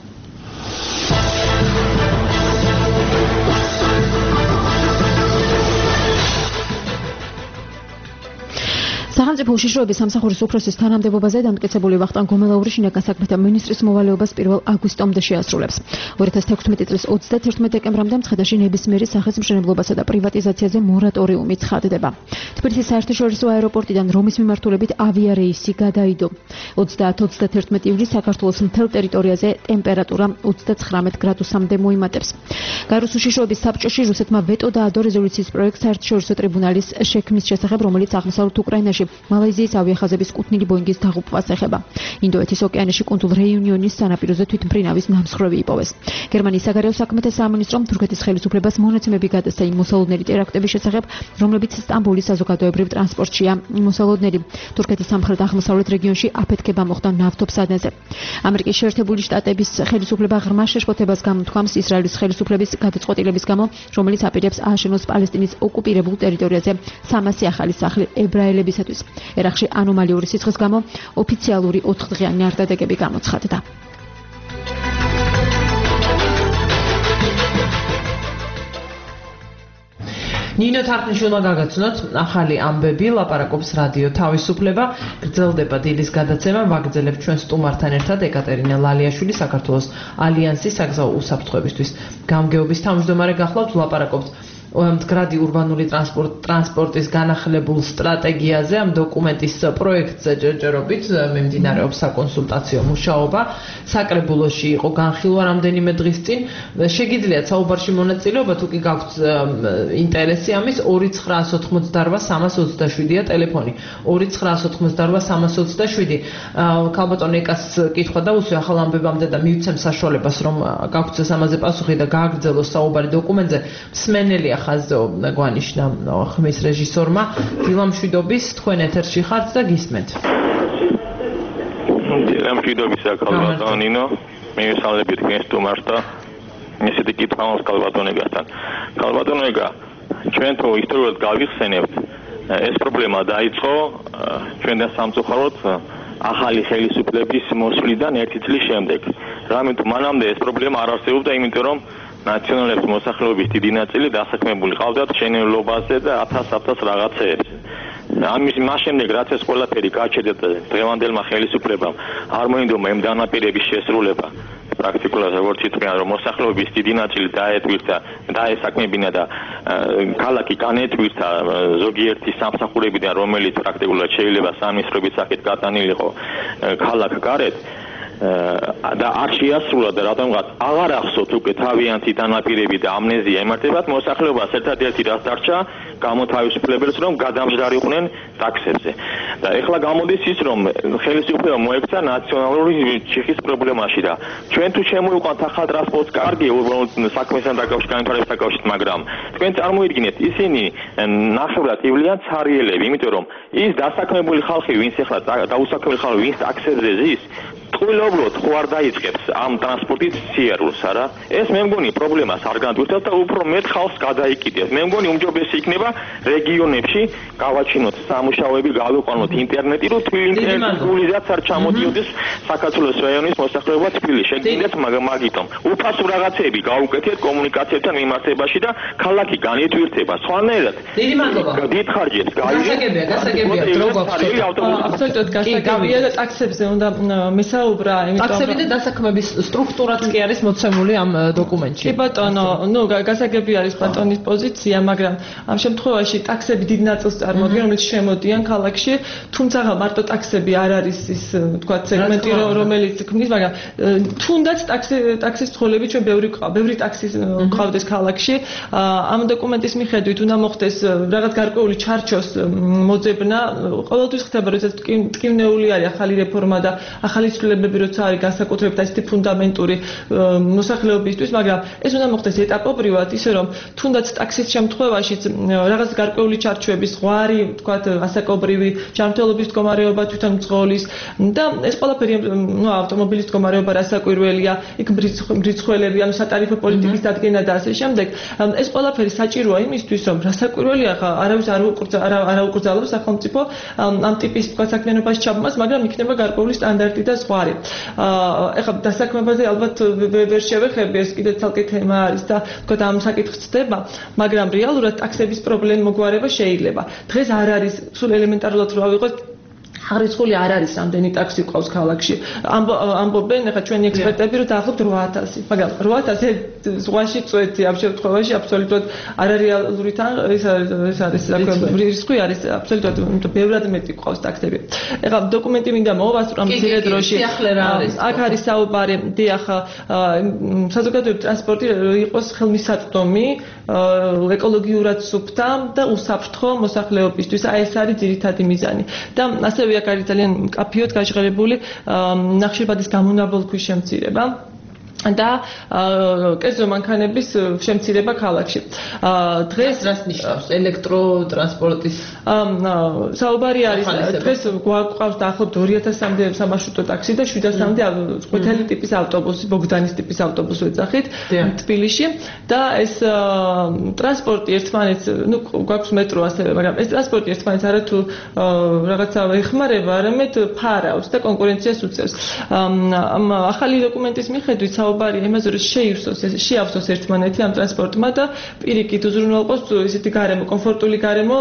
[SPEAKER 3] სახელმწიფო უშიშროების სამსახურის უფროსის თანამდებობაზე დამტკიცებული ვახტანგ გომელაური შინაგან საქმეთა მინისტრის მოვალეობას პირველ აგვისტომდე შეასრულებს. ორი ათას თექვსმეტი წლის ოცდათერთმეტ დეკემბრამდე მცხეთაში ნებისმიერი სახის მშენებლობასა და პრივატიზაციაზე მორატორიუმი ცხადდება. თბილისის საერთაშორისო აეროპორტიდან რომის მიმართულებით ავიარეისი გადაიდო. ოცდაათ ოცდათერთმეტ ივლისს საქართველოს მთელ ტერიტორიაზე ტემპერატურა ოცდაცხრამეტ გრადუსამდე მოიმატებს. გაეროს უშიშროების საბჭოში რუსეთმა ვეტო დაადო რეზოლუციის პროექტს საერთაშორისო ტრიბუნალის შექმნის შესახებ, რომელიც აღმოსავლეთ უკრაინაში მალაიზიის ავიახაზების კუთვნილი ბოინგის დაღუპვას ეხება. ინდოეთის ოკეანეში კუნძულ რეიუნიონის სანაპიროზე თვითმფრინავის ნამსხვრევი იპოვეს. გერმანიის საგარეო საქმეთა სამინისტრომ თურქეთის ხელისუფლებას მონაცემები გადასცა იმ მოსალოდნელი ტერაქტების შესახებ, რომლებიც სტამბოლის საზოგადოებრივ ტრანსპორტშია მოსალოდნელი. თურქეთის სამხრეთ-აღმოსავლეთ რეგიონში აფეთქება მოხდა ნავთობსადენზე. ამერიკის შეერთებული შტატების ხელისუფლება ღრმა შეშფოთებას გამოთქვამს ისრაელის ხელისუფლების გადაწყვეტილების გამო, რომელიც აპირებს ააშენოს პალესტინის ოკუპირებულ ტერიტორიაზე სამასი ახალი სახლი ებრაელებისათვის. ერახში ანომალიური სიცხის გამო ოფიციალური ოთხდღიანი ნარდადეგები გამოცხადდა.
[SPEAKER 1] ნინო თარხნიშვილმა გაგაცნოთ ახალი ამბები, ლაპარაკობს რადიო თავისუფლება, გრძელდება დილის გადაცემა, ვაგრძელებთ ჩვენ სტუმართან ერთად ეკატერინა ლალიაშვილი, საქართველოს ალიანსის საგზაო უსაფრთხოებისთვის გამგეობის თავმჯდომარე გახლავთ, ლაპარაკობთ მდგრადი ურბანული ტრანსპორტის განახლებულ სტრატეგიაზე ამ დოკუმენტის პროექტზე ჯერჯერობით მიმდინარეობს საკონსულტაციო მუშაობა საკრებულოში იყო განხილვა რამდენიმე დღის წინ შეგიძლიათ საუბარში მონაწილეობა თუ კი გაქვთ ინტერესი ამის ორი ცხრაას ოთხმოცდაოთხ სამას ოცდაშვიდია ტელეფონი ორი ცხრაას ოთხმოცდაოთხ სამას ოცდაშვიდი ქალბატონ ეკას კითხვა დავუსვი ახალ ამბებამდე და მივცემ საშუალებას რომ გაქვთ ამაზე პასუხი და გააგრძელოს საუბარი დოკუმენტზე მსმენელია ხაზო გვანიშნა ხმის რეჟისორმა დილამშვიდობის თქვენ ეთერში ხართ და გისმენთ.
[SPEAKER 20] დილამშვიდობის ახალბატონ ნინო მივესალმებით თქვენ სტუმარს და ესეთი კითხვა აქვს ახალბატონებთან. ახალბატონებო ჩვენ თუ ისტორიულად გავიხსენებთ ეს პრობლემა დაიწყო ჩვენთან სამწუხაროდ ახალი ხელისუფლების მოსვლიდან ერთი წლის შემდეგ. რამე თუ მანამდე ეს პრობლემა არ არსებობდა, იმიტომ რომ ნაციონალების მოსახლეობის დიდი ნაწილი დასაქმებული ყავდათ შენელობაზე და ათას-ათას რაღაცეებზე. ამის მას შემდეგ რაც ეს ყველაფერი გაჩერდა დღევანდელმა ხელისუფლებამ არ მოინდომა იმ დანაპირების შესრულება. პრაქტიკულად როგორც ითქვია რომ მოსახლეობის დიდი ნაწილი დაეტვირთა, დაესაქმებინა და ქალაქი განეტვირთა ზოგიერთი სამსახურებიდან, რომელიც პრაქტიკულად შეიძლება სამინისტროების სახით გატანილიყო ქალაქ გარეთ. და არ შეასრულა და რადგანაც აღარ ახსოვთ უკვე თავიანთი დანაპირები და ამნეზია ემართებათ მოსახლეობას ერთადერთი რაც დარჩა გამოთავისუფლებელს რომ გადამჯდარიყვნენ ტაქსებზე და ეხლა გამოდის ის რომ ხელისუფლება მოექცა ნაციონალური ჩიხის პრობლემაში და ჩვენ თუ შემოვიყვანთ ახალ ტრანსპორტს კარგი საქმესთან დაკავშირებით განვითარებასთან დაკავშირებით მაგრამ თქვენ წარმოიდგინეთ ისინი ნახევრად ივლიან ცარიელები იმიტომ რომ ის დასაქმებული ხალხი ვინც ეხლა დაუსაქმებელი ხალხი ვინც ტაქსებზე ზის ტყუილობლოთ ხო არ დაიწყებს ამ ტრანსპორტის სიარულს არა ეს მე მგონი პრობლემას არ განვირთავს და უფრო მეტ ხალხს გადაიკიდებს მე მგონი უმჯობესი იქნება რეგიონებში გავაჩინოთ სამუშაოები გავიყვანოთ ინტერნეტი რომ თბილისიდან არ ჩამოდიოდეს საქართველოს რაიონის მოსახლეობა თბილისში შეგინდათ მაგითომ უფასო რაღაცეები გავუკეთეთ კომუნიკაციებთან მიმართებაში და ქალაქი განვითარდება სხვანაირად
[SPEAKER 1] დიდი მადლობა
[SPEAKER 20] დიდ ხარჯებს
[SPEAKER 1] გაიგებია გასაგებია დრო გვაქვს
[SPEAKER 19] აბსოლუტურად გასაგებია და ტაქსებზე უნდა მესაუბრა იმიტომ
[SPEAKER 1] ტაქსები და დასაქმების სტრუქტურაც კი არის მოცემული ამ დოკუმენტში
[SPEAKER 19] კი ბატონო ნუ გასაგები არის ბატონის პოზიცია მაგრამ ამ შემთხვევაში ტაქსები დიდ ნაწილს წარმოადგენენ რომელიც შემოდიან ქალაქში თუმცა მარტო ტაქსები არ არის ის თქვა სეგმენტი რომელიც ქმნის მაგრამ თუნდაც ტაქსი ტაქსის ცხოველები ჩვენ ბევრი ბევრი ტაქსის ყავდეს ქალაქში ამ დოკუმენტის მიხედვით უნდა მოხდეს რაღაც გარკვეული ჩარჩოს მოძებნა ყოველთვის ხდება როდესაც ტკივნეული არის ახალი რეფორმა და ახალი ცვლილებები როცა არის განსაკუთრებით ასეთი ფუნდამენტური მოსახლეობისთვის მაგრამ ეს უნდა მოხდეს ეტაპობრივად ისე რომ თუნდაც ტაქსის შემთხვევაშიც რაღაც გარკვეული ჩარჩოები ზღვარი თქვა ასაკობრივი ჯანმრთელობის მდგომარეობა თვითონ მძღოლის და ეს ყველაფერი ნუ ავტომობილის მდგომარეობა რასაკვირველია იქ მრიცხველები ანუ სატარიფო პოლიტიკის დადგენა და ასე შემდეგ ეს ყველაფერი საჭიროა იმისთვის რომ რასაკვირველია ხა არავის არ არ აუკრძალავს სახელმწიფო ამ ტიპის თქვა საქმიანობაში ჩაბმას მაგრამ იქნება გარკვეული სტანდარტი და ზღვარი ეხლა დასაქმებაზე ალბათ ვერ შევეხები ეს კიდე ცალკე თემა არის და თქვა ამ საკითხს ხდება მაგრამ რეალურად ტაქსების პრობლემა მოგვარება შეიძლება დღეს არ არის სულ ელემენტარულად რო ავიღოთ ხარისხული არ არის რამდენი ტაქსი ყავს ქალაქში ამბობენ ახლა ჩვენი ექსპერტები რომ დაახლოებით რვა ათასი მაგრამ რვა ათასი ზღვაში წვეთი ამ შემთხვევაში აბსოლუტურად არარეალური თან ეს ეს არის რისკი არის აბსოლუტურად ბევრად მეტი ყავს ტაქსები ეხლა დოკუმენტი მინდა მოვასწრო მცირე დროში აქ არის საუბარი დიახ საზოგადოებრივი ტრანსპორტი იყოს ხელმისაწვდომი ეკოლოგიურად სუფთა და უსაფრთხო მოსახლეობისთვის აი ეს არის ძირითადი მიზანი და ასევე აქ არის ძალიან მკაფიოდ გაჟღერებული ნახშირბადის გამონაბოლქვის შემცირება და კერძო მანქანების შემცირება ქალაქში. დღეს
[SPEAKER 1] რას ნიშნავს ელექტროტრანსპორტის
[SPEAKER 19] საუბარი არის დღეს გვაყავს დაახლოებით ორი ათასამდე სამარშრუტო ტაქსი და შვიდ ათასამდე ყვითელი ტიპის ავტობუსი, ბოგდანის ტიპის ავტობუსი ვეძახით თბილისში და ეს ტრანსპორტი ერთმანეთს, ნუ გვაქვს მეტრო ასევე, მაგრამ ეს ტრანსპორტი ერთმანეთს არა თუ რაღაცა ეხმარება, არამედ ფარავს და კონკურენციას უწევს. ამ ახალი დოკუმენტის მიხედვით საუბარი იმაზე რომ შეივსოს შეავსოს ერთმანეთი ამ ტრანსპორტმა და პირიქით უზრუნველყოს ისეთი გარემო კომფორტული გარემო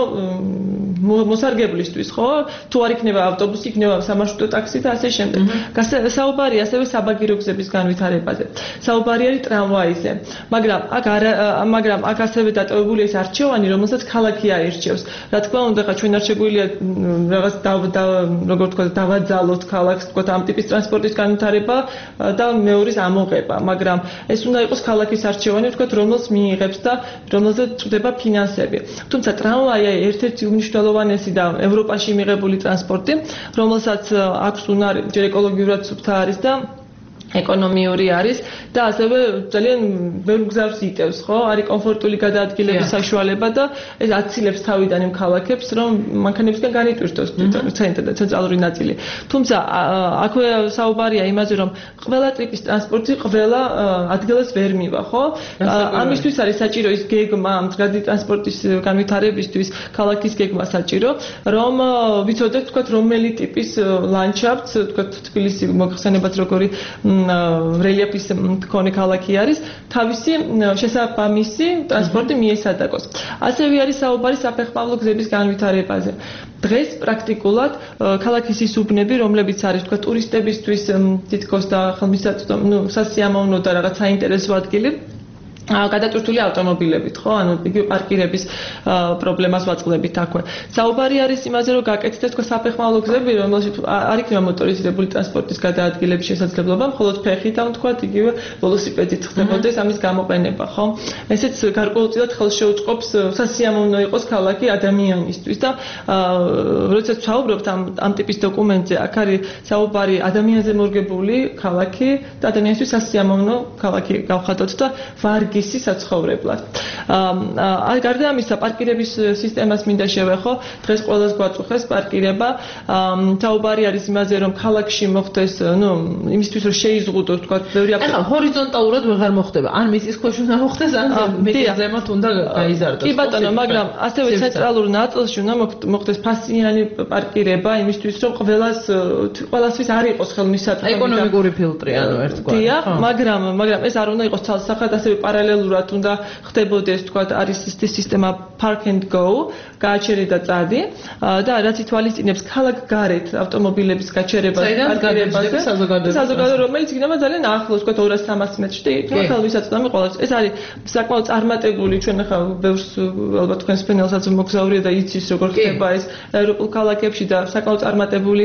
[SPEAKER 19] მოსარგებლისთვის ხო თუ არ იქნება ავტობუსი იქნება სამარშრუტო ტაქსი და ასე შემდეგ საუბარი ასევე საბაგირო გზების განვითარებაზე საუბარი არის ტრამვაიზე მაგრამ აქ მაგრამ აქ ასევე დატოვებული ეს არჩევანი რომელსაც ქალაქი აირჩევს რა თქმა უნდა ხა ჩვენ არ შეგვიძლია რაღაც როგორ თქვა დავაძალოთ ქალაქს თქვა ამ ტიპის ტრანსპორტის განვითარება და მეორის ამოღება მაგრამ ეს უნდა იყოს ქალაქის არჩევანი ვთქვათ რომელს მიიღებს და რომელზეც წვდება ფინანსები თუმცა ტრამვაი ერთ-ერთი უმნიშვნელოვანესი და ევროპაში მიღებული ტრანსპორტი რომელსაც აქვს უნარი ჯერ ეკოლოგიურად სუფთა არის და ეკონომიური არის და ასევე ძალიან ბევრ გზავს იტევს ხო არის კომფორტული გადაადგილების საშუალება და ეს აცილებს თავიდან იმ ქალაქებს რომ მანქანებისგან განიტვირთოს ცენტრი და ცენტრალური ნაწილი თუმცა აქვე საუბარია იმაზე რომ ყველა ტიპის ტრანსპორტი ყველა ადგილას ვერ მივა ხო ამისთვის არის საჭირო ის გეგმა მდგრადი ტრანსპორტის განვითარებისთვის ქალაქის გეგმა საჭირო რომ ვიცოდეთ თქვა რომელი ტიპის ლანდშაფტს თქვა თბილისი მოგხსენებათ როგორი რელიეფის მქონე ქალაქი არის თავისი შესაბამისი ტრანსპორტი მიესადაგოს. ასევე არის საუბარი საფეხმავლო გზების განვითარებაზე. დღეს პრაქტიკულად ქალაქის ის უბნები, რომლებიც არის თქვა ტურისტებისთვის თითქოს და ხელმისაწვდომი, ნუ სასიამოვნო და რაღაც საინტერესო ადგილი გადატვირთული ავტომობილებით, ხო? ანუ იგივე პარკირების პრობლემას ვაწყდებით აქვე. საუბარი არის იმაზე, რომ გაკეთდეს თქვა საფეხმავლო გზები, რომელშიც არ იქნება მოტორიზირებული ტრანსპორტის გადაადგილების შესაძლებლობა, მხოლოდ ფეხითან თქვა, იგივე ველოსიპედით ხდებოდეს ამის გამოყენება, ხო? ესეც გარკვეულწილად ხელს შეუწყობს სასიამოვნო იყოს ქალაქი ადამიანისთვის და როდესაც ვსაუბრობთ ამ ამ ტიპის დოკუმენტზე, აქ არის საუბარი ადამიანზე მორგებული ქალაქი და ადამიანისთვის სასიამოვნო ქალაქი გავხადოთ და ვარგი ისი საცხოვრებლად. აი გარდა ამისა პარკირების სისტემას მინდა შევეხო, დღეს ყველას გვაწუხეს პარკირება. საუბარი არის იმაზე, რომ ქალაქში მოხდეს, ნუ იმისთვის რომ შეიზღუდოს, თქვა, ბევრი
[SPEAKER 1] ახლა ჰორიზონტალურად ვეღარ მოხდება. ან მიწის ქვეშ უნდა მოხდეს, ან მეტი ზემოთ უნდა გაიზარდოს.
[SPEAKER 19] კი ბატონო, მაგრამ ასევე ცენტრალურ ნაწილში უნდა მოხდეს ფასიანი პარკირება იმისთვის, რომ ყველას ყველასთვის არ იყოს ხელმისაწვდომი.
[SPEAKER 1] ეკონომიკური ფილტრი, ანუ ერთგვარი.
[SPEAKER 19] დიახ, მაგრამ მაგრამ ეს არ უნდა იყოს ცალსახად, ასევე პარალელურად უნდა ხდებოდეს, თქვა, არის სისტემა park and go, გააჩერება წადი და რაც ითვალისწინებს ქალაქ გარეთ ავტომობილების გაჩერებას პარკირებაზე, საზოგადო, რომელიც იქნება ძალიან ახლოს, თქვა ორასი სამასი მეტრში, იქნება ხელმისაწვდომი ყოველთვის. ეს არის საკმაოდ წარმატებული, ჩვენ ახლა ბევრს ალბათ თქვენს ფენელსაც მოგზაურია და იცის როგორ ხდება ეს ევროპულ ქალაქებში და საკმაოდ წარმატებული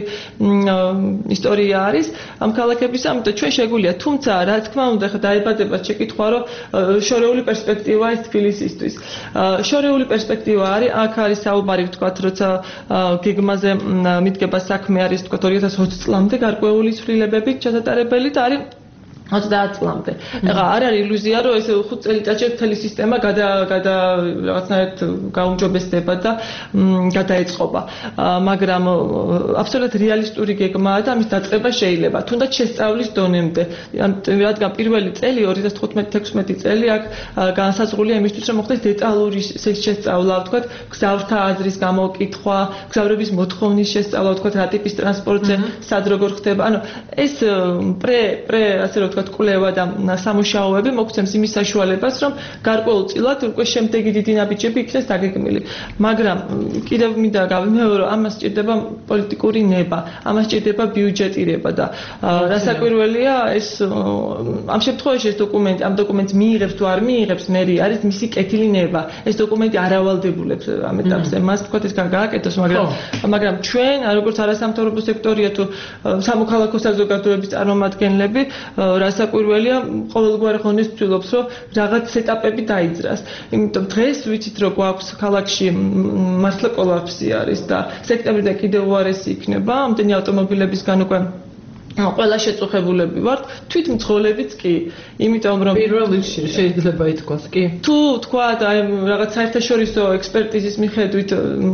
[SPEAKER 19] ისტორია არის ამ ქალაქების, ამიტომ ჩვენ შეგვიძლია, თუმცა რა თქმა უნდა, ხა დაებადება შეკითხვა, რომ შორეული პერსპექტივა ის თბილისისთვის. შორეული პერსპექტივა არის, აქ არის საუბარი, ვთქვათ, როცა გეგმაზე მიდგება საქმე არის, ვთქვათ, ორი ათას ოცი წლამდე გარკვეული ცვლილებებით ჩასატარებელი და არის ოცდაათ წლამდე. ეხლა არ არის ილუზია, რომ ეს ხუთ წელიწადში მთელი სისტემა გადა გადა რაღაცნაირად გაუმჯობესდება და გადაეწყობა. მაგრამ აბსოლუტურად რეალისტური გეგმაა და ამის დაწყება შეიძლება, თუნდაც შესწავლის დონემდე. რადგან პირველი წელი ორი ათას თხუთმეტი თექვსმეტი წელი აქ განსაზღვრულია იმისთვის, რომ მოხდეს დეტალური შესწავლა, ვთქვათ, გზავრთა აზრის გამოკითხვა, გზავრების მოთხოვნის შესწავლა, ვთქვათ, რა ტიპის ტრანსპორტზე სად როგორ ხდება. ანუ ეს პრე პრე ასე რომ ვთქვათ, კვლევა და სამუშაოები მოგცემს იმის საშუალებას, რომ გარკვეულწილად უკვე შემდეგი დიდი ნაბიჯები იქნეს დაგეგმილი. მაგრამ კიდევ მინდა გავიმეორო, ამას სჭირდება პოლიტიკური ნება, ამას სჭირდება ბიუჯეტირება და რასაკვირველია, ეს ამ შემთხვევაში ეს დოკუმენტი, ამ დოკუმენტს მიიღებს თუ არ მიიღებს მერი, არის მისი კეთილი ნება. ეს დოკუმენტი არ ავალდებულებს ამ ეტაპზე. მას ვთქვათ, ეს გააკეთოს, მაგრამ მაგრამ ჩვენ, როგორც არასამთავრობო სექტორია თუ სამოქალაქო საზოგადოების წარმომადგენლები, რასაკვირველია, ყოველგვარ ხონეს ვცდილობს, რომ რაღაც ეტაპები დაიძრას. იმიტომ დღეს ვიცით, რომ გვაქვს ქალაქში მართლა კოლაფსი არის და სექტემბრიდან კიდევ უარესი იქნება, ამდენი ავტომობილებისგან უკვე ყველა შეწუხებულები ვართ, თვითმცხოვრებიც კი, იმიტომ რომ
[SPEAKER 1] პირველ რიგში შეიძლება ითქვას, კი.
[SPEAKER 19] თუ თქვა და აი რაღაც საერთაშორისო ექსპერტიზის მიხედვით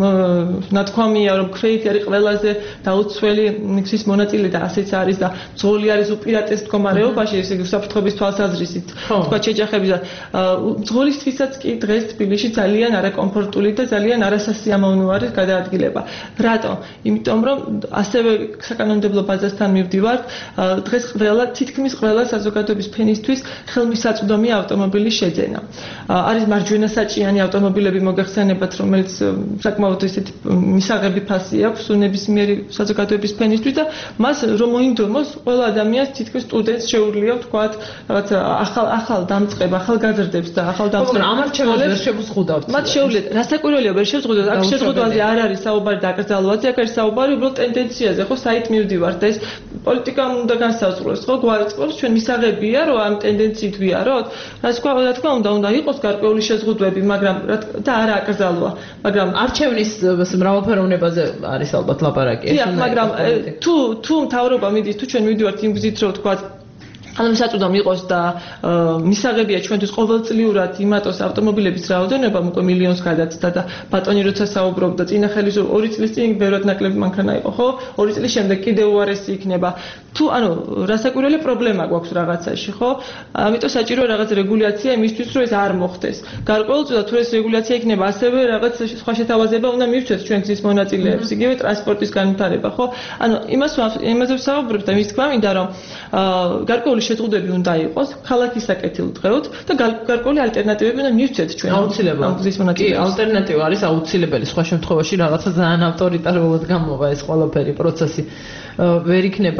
[SPEAKER 19] ნათქვამია, რომ ქვეითი არის ყველაზე დაუცველი მიგზის მონაწილე და ასეც არის და მძღოლი არის უპირატეს მდგომარეობაში, ესე იგი უსაფრთხოების თვალსაზრისით, თქვა შეჯახების და მძღოლისთვისაც კი დღეს თბილისში ძალიან არაკომფორტული და ძალიან არასასიამოვნო არის გადაადგილება. რატო? იმიტომ რომ ასევე საკანონმდებლო ბაზასთან მივდივარ დღეს ყველა თითქმის ყველა საზოგადოების ფენისთვის ხელმისაწვდომი ავტომობილის შეძენა. არის მარჯვენასაჭიანი ავტომობილები მოგეხსენებათ, რომელიც საკმაოდ ესეთი მისაღები ფასი აქვს ნებისმიერი საზოგადოების ფენისთვის და მას რომ მოინდომოს ყველა ადამიანს თითქმის სტუდენტს შეუძლია ვთქვათ რაღაც ახალ ახალ დამწყებ, ახალ გაზრდებს და ახალ დამწყებ.
[SPEAKER 1] მაგრამ ამარჩევას ვერ შევზღუდავთ.
[SPEAKER 19] მათ შეუძლიათ, რასაკვირველია ვერ შევზღუდავთ. აქ შეზღუდვაზე არ არის საუბარი დაკრძალვაზე, აქ არის საუბარი უბრალოდ ტენდენციაზე, ხო, საით მივდივართ და ეს პოლიტიკამ უნდა განსაზღვროს, ხო, გვარწყვეტს ჩვენ მისაღებია, რომ ამ ტენდენციით ვიაროთ. რა თქმა უნდა, უნდა იყოს გარკვეული შეზღუდვები, მაგრამ და არა აკრძალვა. მაგრამ
[SPEAKER 1] არჩევნის მრავალფეროვნებაზე არის ალბათ ლაპარაკი.
[SPEAKER 19] დიახ, მაგრამ თუ თუ მთავრობა მიდის, თუ ჩვენ მივდივართ იმ გზით, რომ ვთქვათ ხელმისაწვდომი იყოს და მისაღებია ჩვენთვის ყოველწლიურად იმატოს ავტომობილების რაოდენობა, უკვე მილიონს გადაცდა და ბატონი როცა საუბრობდა წინა ხელისუფლების ორი წლის წინ ბევრად ნაკლები მანქანა იყო, ხო? ორი წლის შემდეგ კიდევ უარესი იქნება. თუ ანუ რასაკვირველი პრობლემა გვაქვს რაღაცაში, ხო? ამიტომ საჭიროა რაღაც რეგულაცია იმისთვის, რომ ეს არ მოხდეს. გარკვეულწილად თუ ეს რეგულაცია იქნება, ასევე რაღაც სხვა შეთავაზება უნდა მივცეთ ჩვენ გზის მონაწილეებს, იგივე ტრანსპორტის განვითარება, ხო? ანუ იმას იმაზე ვსაუბრობ და მის თქმა მინდა რომ გარკვეული შეზღუდვები უნდა იყოს ქალაქის საკეთილდღეოდ და გარკვეული ალტერნატივები უნდა მივცეთ ჩვენ
[SPEAKER 1] აუცილებლად
[SPEAKER 19] გზის მონაწილეებს.
[SPEAKER 1] კი, ალტერნატივა არის აუცილებელი. სხვა შემთხვევაში რაღაცა ძალიან ავტორიტარულად გამოვა ეს ყველაფერი პროცესი. ვერ იქნება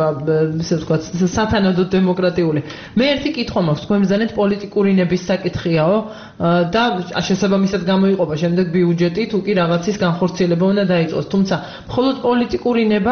[SPEAKER 1] ისე ვთქვათ, სათანადო დემოკრატიული. მე ერთი კითხვა მაქვს, თქვენ ბრძანეთ პოლიტიკური ნების საკითხიაო და შესაბამისად გამოიყოფა შემდეგ ბიუჯეტი, თუ კი რაღაცის განხორციელება უნდა დაიწყოს. თუმცა მხოლოდ პოლიტიკური ნება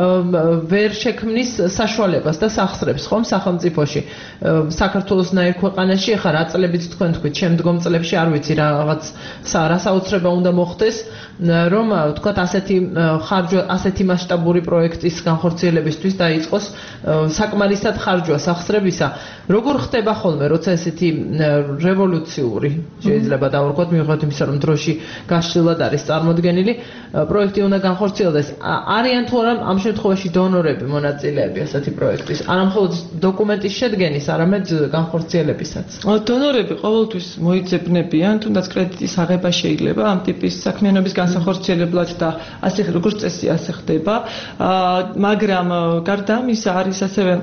[SPEAKER 1] ვერ შექმნის საშუალებას და სახსრებს ხომ სახელმწიფოში. საქართველოსნაირ ქვეყანაში ახლა რა წლებიც თქვენ თქვით, შემდგომ წლებში არ ვიცი რაღაც რა საოცრება უნდა მოხდეს, რომ ვთქვათ ასეთი ხარჯვა, ასეთი მასშტაბური პროექტის განხორციელებისთვის დაიწყოს საკმარისად ხარჯვა სახსრებისა. როგორ ხდება ხოლმე, როცა ესეთი რევოლუციური შეიძლება დავარქვათ, მიუხედავად იმისა, რომ დროში გაშლილად არის წარმოდგენილი, პროექტი უნდა განხორციელდეს. არიან თუ არა ამ შემთხვევაში დონორები, მონაწილეები ასეთი პროექტის, არა მხოლოდ დოკუმენტის შედგენის, არამედ განხორციელებისაც.
[SPEAKER 19] დონორები ყოველთვის მოიძებნებიან, თუნდაც კრედიტის აღება შეიძლება ამ ტიპის საქმიანობის განსახორციელებლად და ასე როგორც წესი ასე ხდება, მაგრამ გარდა ამისა არის ასევე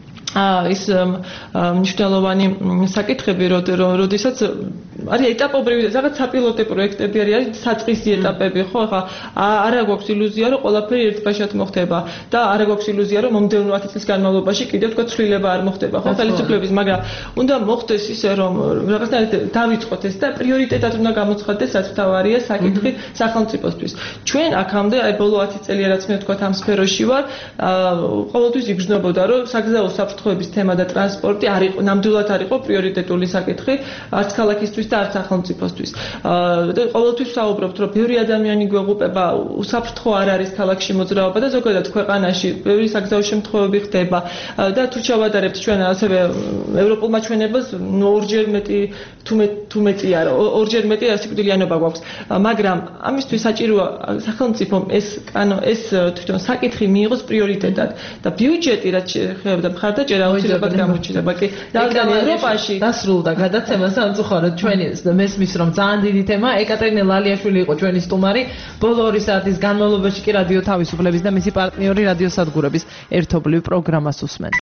[SPEAKER 19] ის მნიშვნელოვანი საკითხები, როდესაც არის ეტაპობრივი რაღაც საპილოტე პროექტები არის, არის საწყისი ეტაპები, ხო, ახლა არა გვაქვს ილუზია, რომ ყველაფერი ერთბაშად მოხდება და არა გვაქვს ილუზია, რომ მომდევნო ათი წლის განმავლობაში კიდევ თქვა ცვლილება არ მოხდება, ხო, ხელისუფლების, მაგრამ უნდა მოხდეს ისე, რომ რაღაცნაირად დავიწყოთ ეს და პრიორიტეტად უნდა გამოცხადდეს, რაც მთავარია საკითხი სახელმწიფოსთვის. ჩვენ აქამდე აი ბოლო ათი წელი რაც მე ვთქვა ამ სფეროში ვარ, ყოველთვის იგრძნობოდა, რომ საგზაო საფრთხეების თემა და ტრანსპორტი არ იყო ნამდვილად არ იყო პრიორიტეტული საკითხი არც ქალაქისთვის და არც სახელმწიფოსთვის. და ყოველთვის ვსაუბრობთ, რომ ბევრი ადამიანი გვეღუპება, უსაფრთხო არ არის ქალაქში მოძრაობა და ზოგადად ქვეყანაში ბევრი საგზაო შემთხვევები ხდება და თუ ჩავადარებთ ჩვენ ასევე ევროპულ მაჩვენებელს ორჯერ მეტი თუ მეტი არა, ორჯერ მეტი სიკვდილიანობა გვაქვს. მაგრამ ამისთვის საჭიროა სახელმწიფომ ეს ეს თვითონ საკითხი მიიღოს პრიორიტეტად და ბიუჯეტი რაც შეეხება მხარდაჭერა აუცილებლად გამოჩნდება. კი, რადგან ევროპაში
[SPEAKER 1] დასრულდა გადაცემა სამწუხაროდ ჩვენი მესმის რომ ძალიან დიდი თემა. ეკატერინე ლალიაშვილი იყო ჩვენი სტუმარი. ბოლო ორი საათის განმავლობაში კი რადიო თავისუფლების და მისი პარტნიორი რადიო სადგურების ერთობლივ პროგრამას უსმენთ.